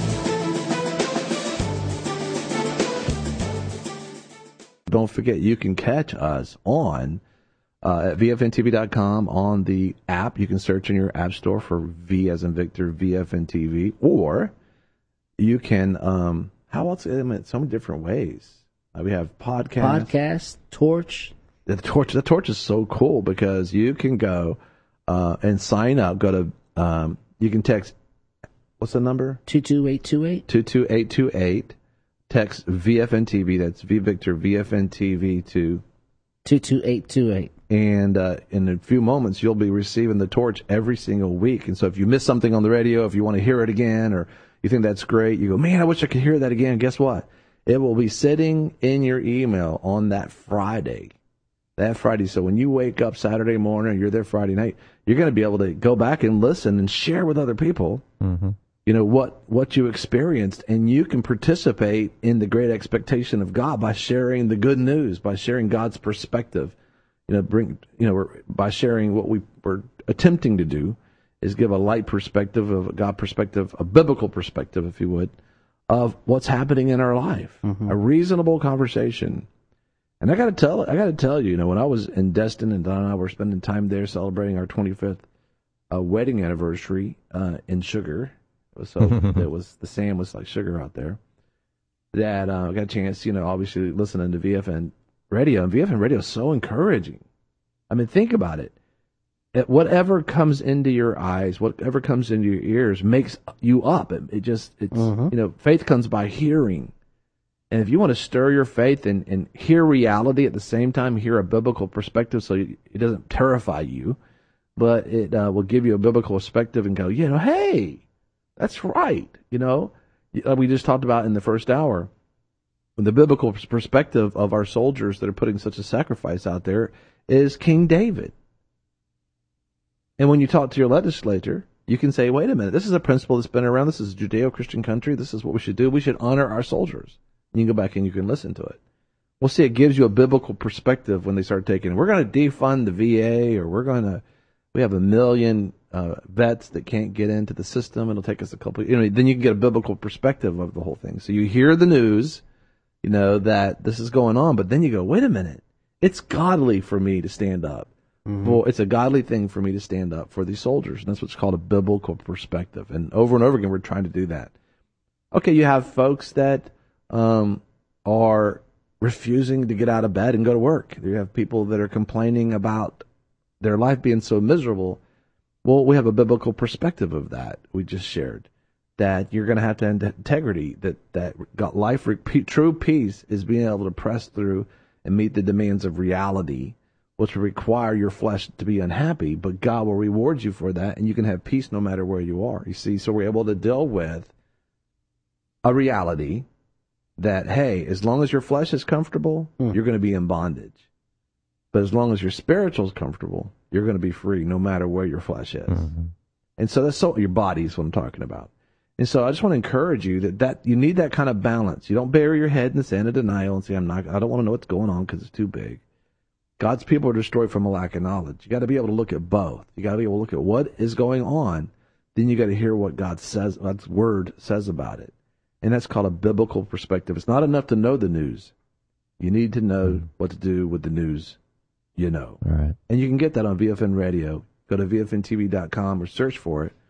Don't forget, you can catch us on uh, at V F N T V dot com on the app. You can search in your app store for V as in Victor, V F N T V, or you can, um, how else? I mean, so many different ways. Uh, we have podcasts. Podcast, Torch. The Torch, the Torch is so cool because you can go uh, and sign up. Go to, um, you can text, what's the number? two two eight two eight. two two eight two eight. Text V F N T V, that's V Victor, V F N T V to two two eight two eight. And uh, in a few moments, you'll be receiving the Torch every single week. And so if you miss something on the radio, if you want to hear it again, or you think that's great, you go, man, I wish I could hear that again. Guess what? It will be sitting in your email on that Friday. That Friday. So when you wake up Saturday morning, you're there Friday night, you're going to be able to go back and listen and share with other people, mm-hmm. you know, what, what you experienced. And you can participate in the great expectation of God by sharing the good news, by sharing God's perspective, you know, bring, you know, by sharing what we were attempting to do is give a light perspective of a God perspective, a biblical perspective, if you would, of what's happening in our life, mm-hmm. a reasonable conversation. And I got to tell, I got to tell you, you know, when I was in Destin and Don and I were spending time there celebrating our twenty-fifth uh, wedding anniversary uh, in Sugar, so it was the sand was like sugar out there. That uh, I got a chance, you know, obviously listening to V F N Radio, and V F N Radio is so encouraging. I mean, think about it. It, whatever comes into your eyes, whatever comes into your ears, makes you up. It, it just, it's, mm-hmm. you know, faith comes by hearing. And if you want to stir your faith and, and hear reality at the same time, hear a biblical perspective so it doesn't terrify you, but it uh, will give you a biblical perspective and go, you know, hey, that's right. You know, we just talked about in the first hour, the biblical perspective of our soldiers that are putting such a sacrifice out there is King David. And when you talk to your legislator, you can say, wait a minute, this is a principle that's been around. This is a Judeo-Christian country. This is what we should do. We should honor our soldiers. And you can go back and you can listen to it. Well, see, it gives you a biblical perspective when they start taking, we're going to defund the V A, or we're going to, we have a million uh, vets that can't get into the system. It'll take us a couple, you know, then you can get a biblical perspective of the whole thing. So you hear the news, you know, that this is going on, but then you go, wait a minute, it's godly for me to stand up. Mm-hmm. Well, it's a godly thing for me to stand up for these soldiers, and that's what's called a biblical perspective. And over and over again, we're trying to do that. Okay, you have folks that um, are refusing to get out of bed and go to work. You have people that are complaining about their life being so miserable. Well, we have a biblical perspective of that. We just shared that you're going to have to have integrity, that that got life, true peace is being able to press through and meet the demands of reality, which will require your flesh to be unhappy, but God will reward you for that, and you can have peace no matter where you are. You see, so we're able to deal with a reality that, hey, as long as your flesh is comfortable, mm. you're going to be in bondage. But as long as your spiritual is comfortable, you're going to be free no matter where your flesh is. Mm-hmm. And so that's so, your body is what I'm talking about. And so I just want to encourage you that, that you need that kind of balance. You don't bury your head in the sand of denial and say, I'm not, I don't want to know what's going on because it's too big. God's people are destroyed from a lack of knowledge. You got to be able to look at both. You got to be able to look at what is going on. Then you got to hear what God says, God's word says about it. And that's called a biblical perspective. It's not enough to know the news. You need to know mm. what to do with the news you know. All right. And you can get that on V F N Radio. Go to V F N T V dot com or search for it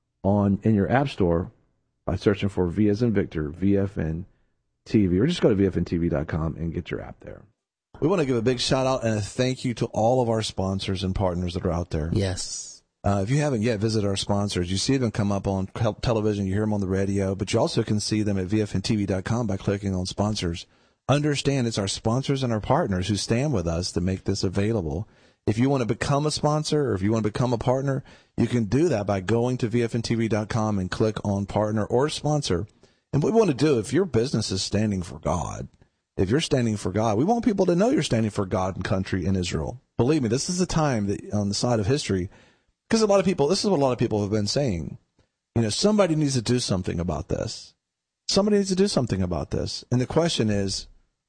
on in your app store by searching for V as in Victor, V F N T V, or just go to V F N T V dot com and get your app there. We want to give a big shout out and a thank you to all of our sponsors and partners that are out there. Yes. Uh, if you haven't yet visited our sponsors, you see them come up on television, you hear them on the radio, but you also can see them at V F N T V dot com by clicking on sponsors. Understand it's our sponsors and our partners who stand with us to make this available. If you want to become a sponsor or if you want to become a partner, you can do that by going to V F N T V dot com and click on partner or sponsor. And what we want to do, if your business is standing for God, if you're standing for God, we want people to know you're standing for God and country in Israel. Believe me, this is a time that on the side of history, because a lot of people, this is what a lot of people have been saying. You know, somebody needs to do something about this. Somebody needs to do something about this. And the question is,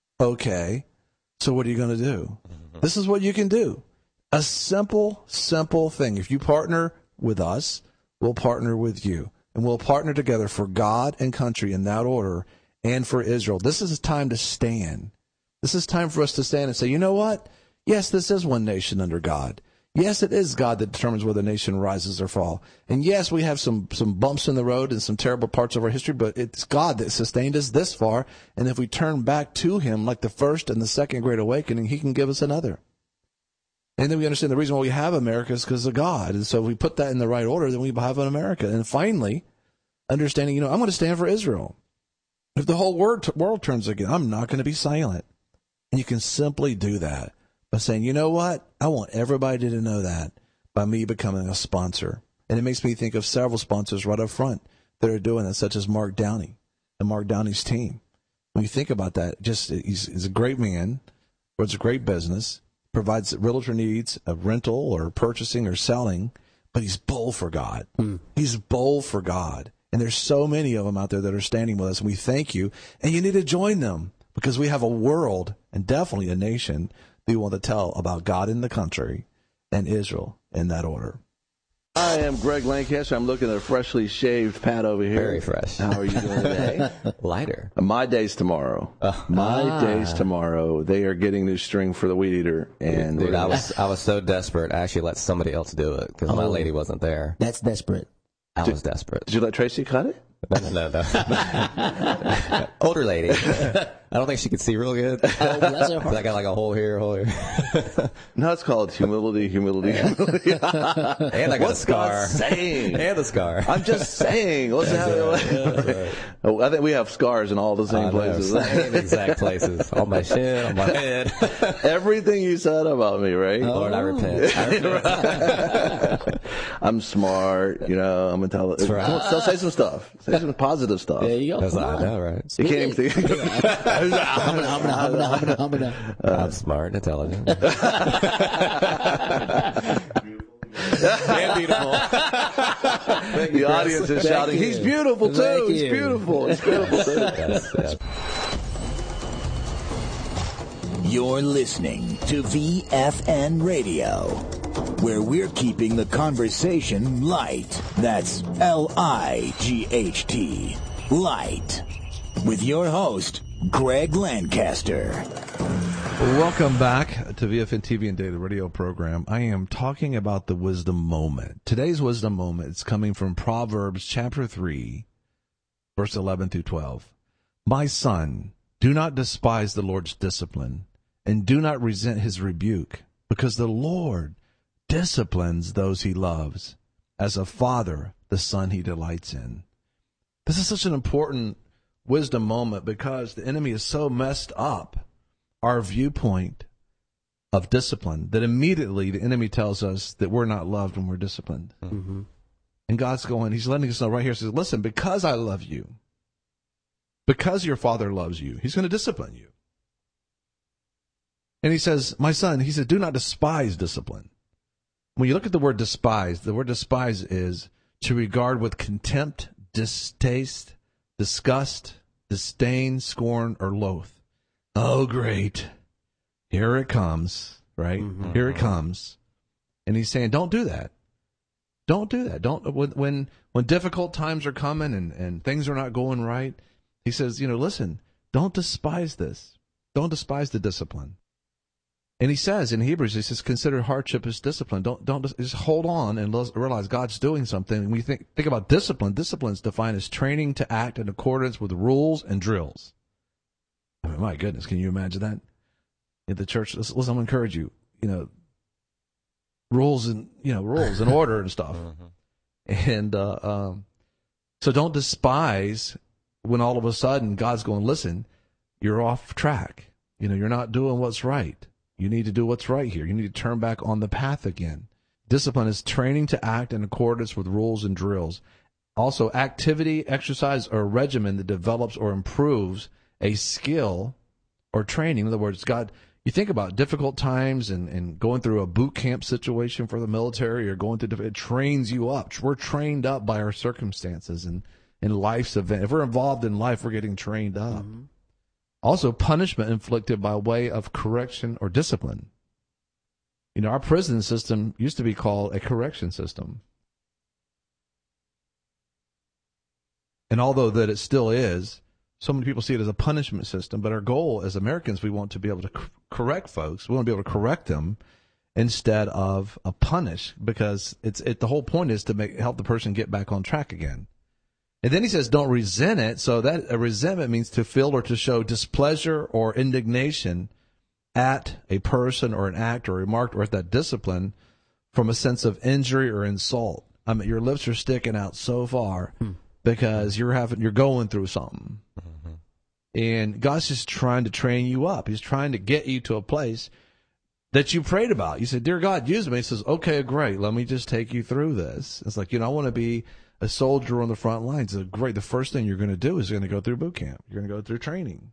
okay, so what are you going to do? Mm-hmm. This is what you can do. A simple, simple thing. If you partner with us, we'll partner with you. And we'll partner together for God and country in that order and for Israel. This is a time to stand. This is time for us to stand and say, you know what? Yes, this is one nation under God. Yes, it is God that determines whether a nation rises or fall. And yes, we have some, some bumps in the road and some terrible parts of our history, but it's God that sustained us this far. And if we turn back to him, like the first and the second Great Awakening, he can give us another. And then we understand the reason why we have America is because of God. And so if we put that in the right order, then we have an America. And finally, understanding, you know, I'm going to stand for Israel. If the whole world, world turns again, I'm not going to be silent. And you can simply do that by saying, you know what? I want everybody to know that by me becoming a sponsor. And it makes me think of several sponsors right up front that are doing that, such as Mark Downey and Mark Downey's team. When you think about that, just he's, he's a great man, runs a great business, provides realtor needs of rental or purchasing or selling, but he's bold for God. Mm. He's bold for God. And there's so many of them out there that are standing with us, and we thank you. And you need to join them because we have a world and definitely a nation that we want to tell about God in the country and Israel in that order. I am Greg Lancaster. I'm looking at a freshly shaved Pat over here. Very fresh. How are you doing today? Lighter. My day's tomorrow. Uh, My ah. day's tomorrow. They are getting new string for the weed eater, and dude, I was I was so desperate. I actually let somebody else do it because oh. my lady wasn't there. That's desperate. I did, was desperate. Did you let Tracy cut it? No, no, no. Older lady. I don't think she could see real good. Oh, bless her heart. I got like a hole here, hole here. No, it's called humility, humility, humility. And I got What's a scar. God saying? And the scar. I'm just saying. Let's have right. Right. Oh, I think we have scars in all the same I places. Know, same exact places. On my shin, on my head. Everything you said about me, right? Oh, Lord, I repent. I repent. I'm smart, you know, I'm intelligent. That's right. Come on, say some stuff. Say some positive stuff. There you go. That's what I know, right? You can't even think. I'm smart and intelligent. And beautiful. The audience is shouting, he's beautiful too. Thank he's you. beautiful. He's beautiful too. Yes, yes. You're listening to V F N Radio, where we're keeping the conversation light. That's L I G H T. Light. With your host, Greg Lancaster. Welcome back to V F N T V and Daily Radio program. I am talking about the wisdom moment. Today's wisdom moment is coming from Proverbs chapter three, verse eleven through twelve. My son, do not despise the Lord's discipline, and do not resent his rebuke, because the Lord disciplines those he loves, as a father the son he delights in. This is such an important wisdom moment because the enemy is so messed up our viewpoint of discipline that immediately the enemy tells us that we're not loved when we're disciplined. Mm-hmm. And God's going, he's letting us know right here, says, listen, because I love you, because your Father loves you, he's going to discipline you. And he says, my son, he said, do not despise discipline. When you look at the word despise, the word despise is to regard with contempt, distaste, disgust, disdain, scorn, or loathe. Oh, great. Here it comes, right? Mm-hmm. Here it comes. And he's saying, don't do that. Don't do that. Don't when when, when difficult times are coming and, and things are not going right, he says, you know, listen, don't despise this. Don't despise the discipline. And he says in Hebrews, he says, consider hardship as discipline. Don't don't just hold on and realize God's doing something. And when you think think about discipline, discipline is defined as training to act in accordance with rules and drills. I mean, my goodness, can you imagine that? In the church, listen, I'm going to encourage you, you know, rules and, you know, rules and order and stuff. Mm-hmm. And uh, um, so don't despise when all of a sudden God's going, listen, you're off track. You know, you're not doing what's right. You need to do what's right here. You need to turn back on the path again. Discipline is training to act in accordance with rules and drills. Also, activity, exercise, or regimen that develops or improves a skill or training. In other words, God, you think about difficult times and, and going through a boot camp situation for the military or going through, it trains you up. We're trained up by our circumstances and in life's event. If we're involved in life, we're getting trained up. Mm-hmm. Also, punishment inflicted by way of correction or discipline. You know, our prison system used to be called a correction system. And although that it still is, so many people see it as a punishment system. But our goal as Americans, we want to be able to c- correct folks. We want to be able to correct them instead of a punish, because it's it. The whole point is to make help the person get back on track again. And then he says, don't resent it. So that a resentment means to feel or to show displeasure or indignation at a person or an act or remark or at that discipline from a sense of injury or insult. I mean, your lips are sticking out so far hmm. because you're having, you're going through something. Mm-hmm. And God's just trying to train you up. He's trying to get you to a place that you prayed about. You said, dear God, use me. He says, okay, great. Let me just take you through this. It's like, you know, I want to be a soldier on the front lines. It's great. The first thing you're going to do is you're going to go through boot camp. You're going to go through training.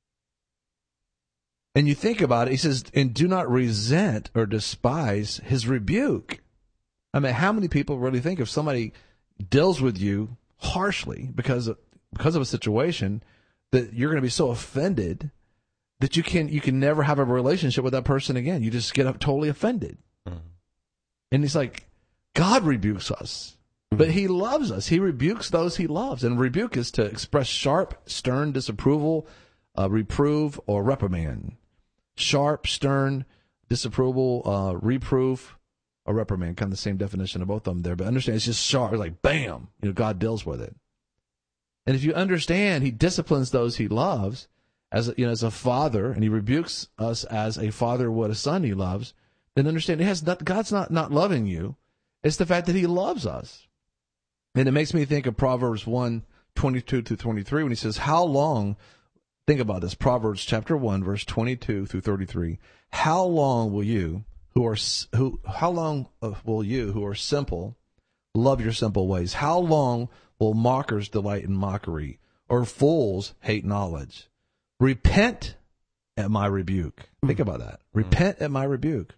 And you think about it, he says, and do not resent or despise his rebuke. I mean, how many people really think if somebody deals with you harshly because of, because of a situation that you're going to be so offended that you can you can never have a relationship with that person again. You just get up totally offended. Mm-hmm. And he's like, God rebukes us. But he loves us. He rebukes those he loves. And rebuke is to express sharp, stern disapproval, uh, reprove, or reprimand. Sharp, stern, disapproval, uh, reproof, or reprimand. Kind of the same definition of both of them there. But understand, it's just sharp. It's like, bam, you know, God deals with it. And if you understand, he disciplines those he loves as a, you know, as a father, and he rebukes us as a father would a son he loves, then understand it has not, God's not, not loving you. It's the fact that he loves us. And it makes me think of Proverbs one, twenty-two through twenty-three, when he says, how long, think about this, Proverbs chapter one, verse twenty-two through thirty-three, how long will you who are, who, how long will you who are simple love your simple ways? How long will mockers delight in mockery, or fools hate knowledge? Repent at my rebuke. Think about that. Repent at my rebuke.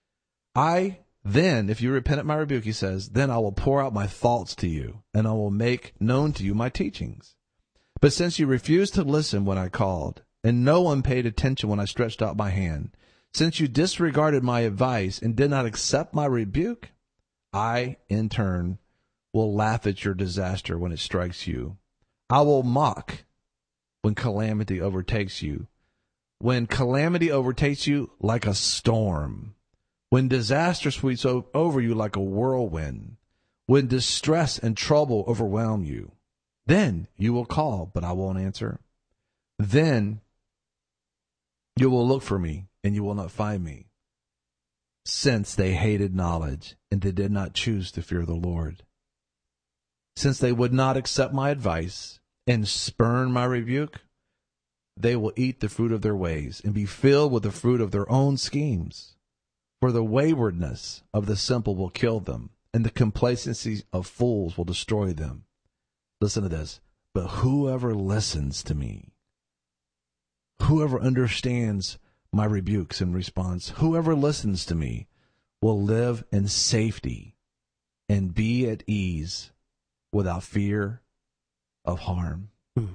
I Then, if you repent at my rebuke, he says, then I will pour out my thoughts to you, and I will make known to you my teachings. But since you refused to listen when I called, and no one paid attention when I stretched out my hand, since you disregarded my advice and did not accept my rebuke, I, in turn, will laugh at your disaster when it strikes you. I will mock when calamity overtakes you. When calamity overtakes you like a storm. When disaster sweeps over you like a whirlwind, when distress and trouble overwhelm you, then you will call, but I won't answer. Then you will look for me, and you will not find me, since they hated knowledge, and they did not choose to fear the Lord. Since they would not accept my advice and spurn my rebuke, they will eat the fruit of their ways and be filled with the fruit of their own schemes. For the waywardness of the simple will kill them, and the complacency of fools will destroy them. Listen to this. But whoever listens to me, whoever understands my rebukes and response, whoever listens to me will live in safety and be at ease without fear of harm. Hmm.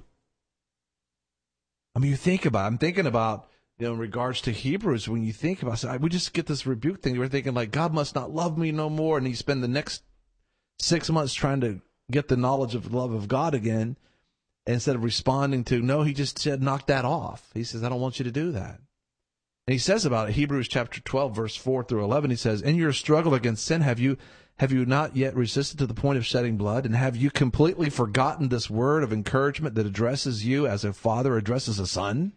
I mean, you think about, I'm thinking about, you know, in regards to Hebrews, when you think about it, we just get this rebuke thing. We're thinking like, God must not love me no more. And you spend the next six months trying to get the knowledge of the love of God again. Instead of responding to, no, he just said, knock that off. He says, I don't want you to do that. And he says about it, Hebrews chapter twelve, verse four through eleven, he says, in your struggle against sin, have you have you not yet resisted to the point of shedding blood? And have you completely forgotten this word of encouragement that addresses you as a father addresses a son?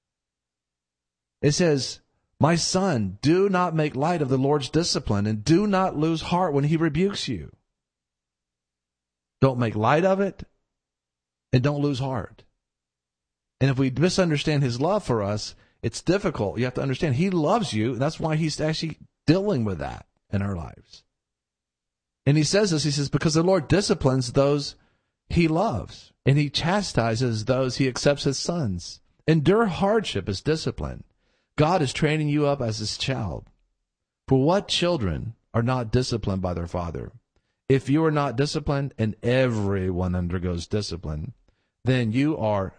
It says, my son, do not make light of the Lord's discipline, and do not lose heart when he rebukes you. Don't make light of it, and don't lose heart. And if we misunderstand his love for us, it's difficult. You have to understand he loves you. That's why he's actually dealing with that in our lives. And he says this, he says, because the Lord disciplines those he loves, and he chastises those he accepts as sons. Endure hardship as discipline. God is training you up as his child. For what children are not disciplined by their father? If you are not disciplined, and everyone undergoes discipline, then you are,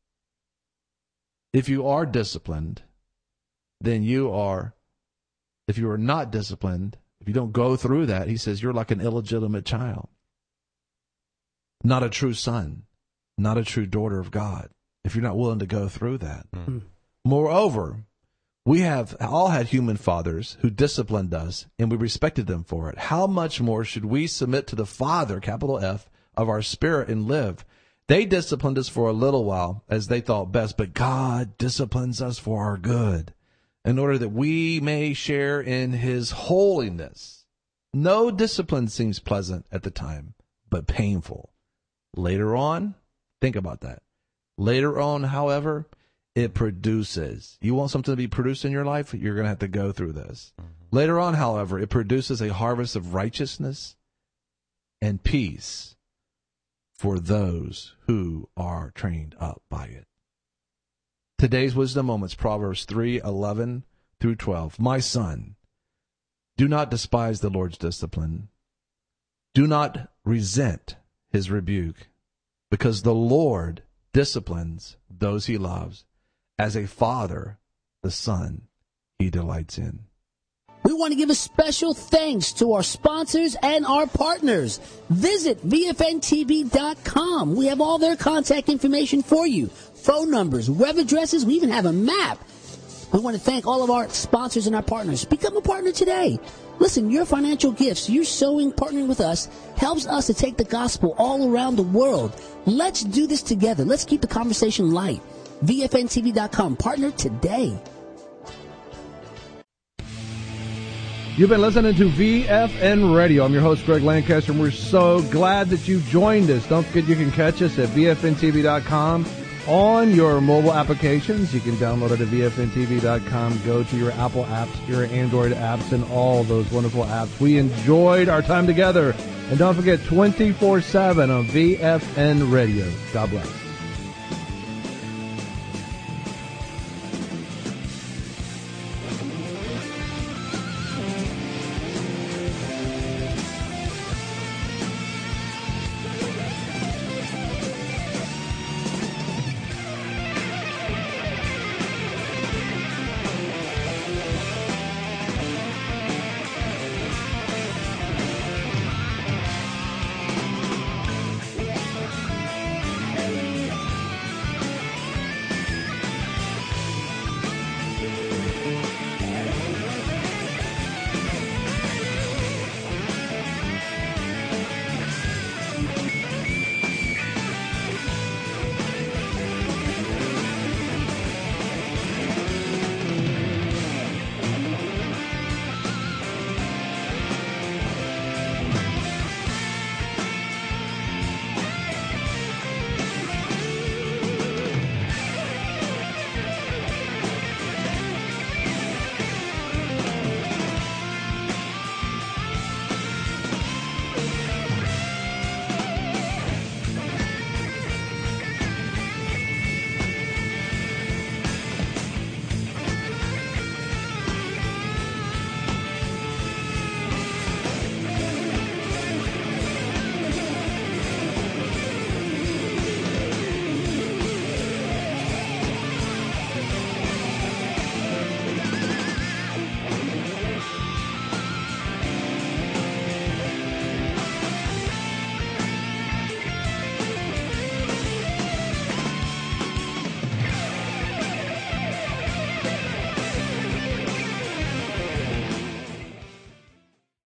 if you are disciplined, then you are, if you are not disciplined, if you don't go through that, he says you're like an illegitimate child. Not a true son, not a true daughter of God, if you're not willing to go through that. Mm-hmm. Moreover, we have all had human fathers who disciplined us, and we respected them for it. How much more should we submit to the Father, capital F, of our spirit and live? They disciplined us for a little while as they thought best, but God disciplines us for our good, in order that we may share in his holiness. No discipline seems pleasant at the time, but painful. Later on, think about that. Later on, however, it produces. You want something to be produced in your life? You're going to have to go through this. Mm-hmm. Later on, however, it produces a harvest of righteousness and peace for those who are trained up by it. Today's Wisdom Moments, Proverbs three, eleven through twelve. My son, do not despise the Lord's discipline. Do not resent his rebuke, because the Lord disciplines those he loves, as a father the son he delights in. We want to give a special thanks to our sponsors and our partners. Visit V F N T V dot com. We have all their contact information for you. Phone numbers, web addresses, we even have a map. We want to thank all of our sponsors and our partners. Become a partner today. Listen, your financial gifts, your sowing, partnering with us, helps us to take the gospel all around the world. Let's do this together. Let's keep the conversation light. V F N T V dot com. Partner today. You've been listening to V F N Radio. I'm your host, Greg Lancaster, and we're so glad that you joined us. Don't forget you can catch us at V F N T V dot com on your mobile applications. You can download it at V F N T V dot com. Go to your Apple apps, your Android apps, and all those wonderful apps. We enjoyed our time together. And don't forget, twenty-four seven on V F N Radio. God bless.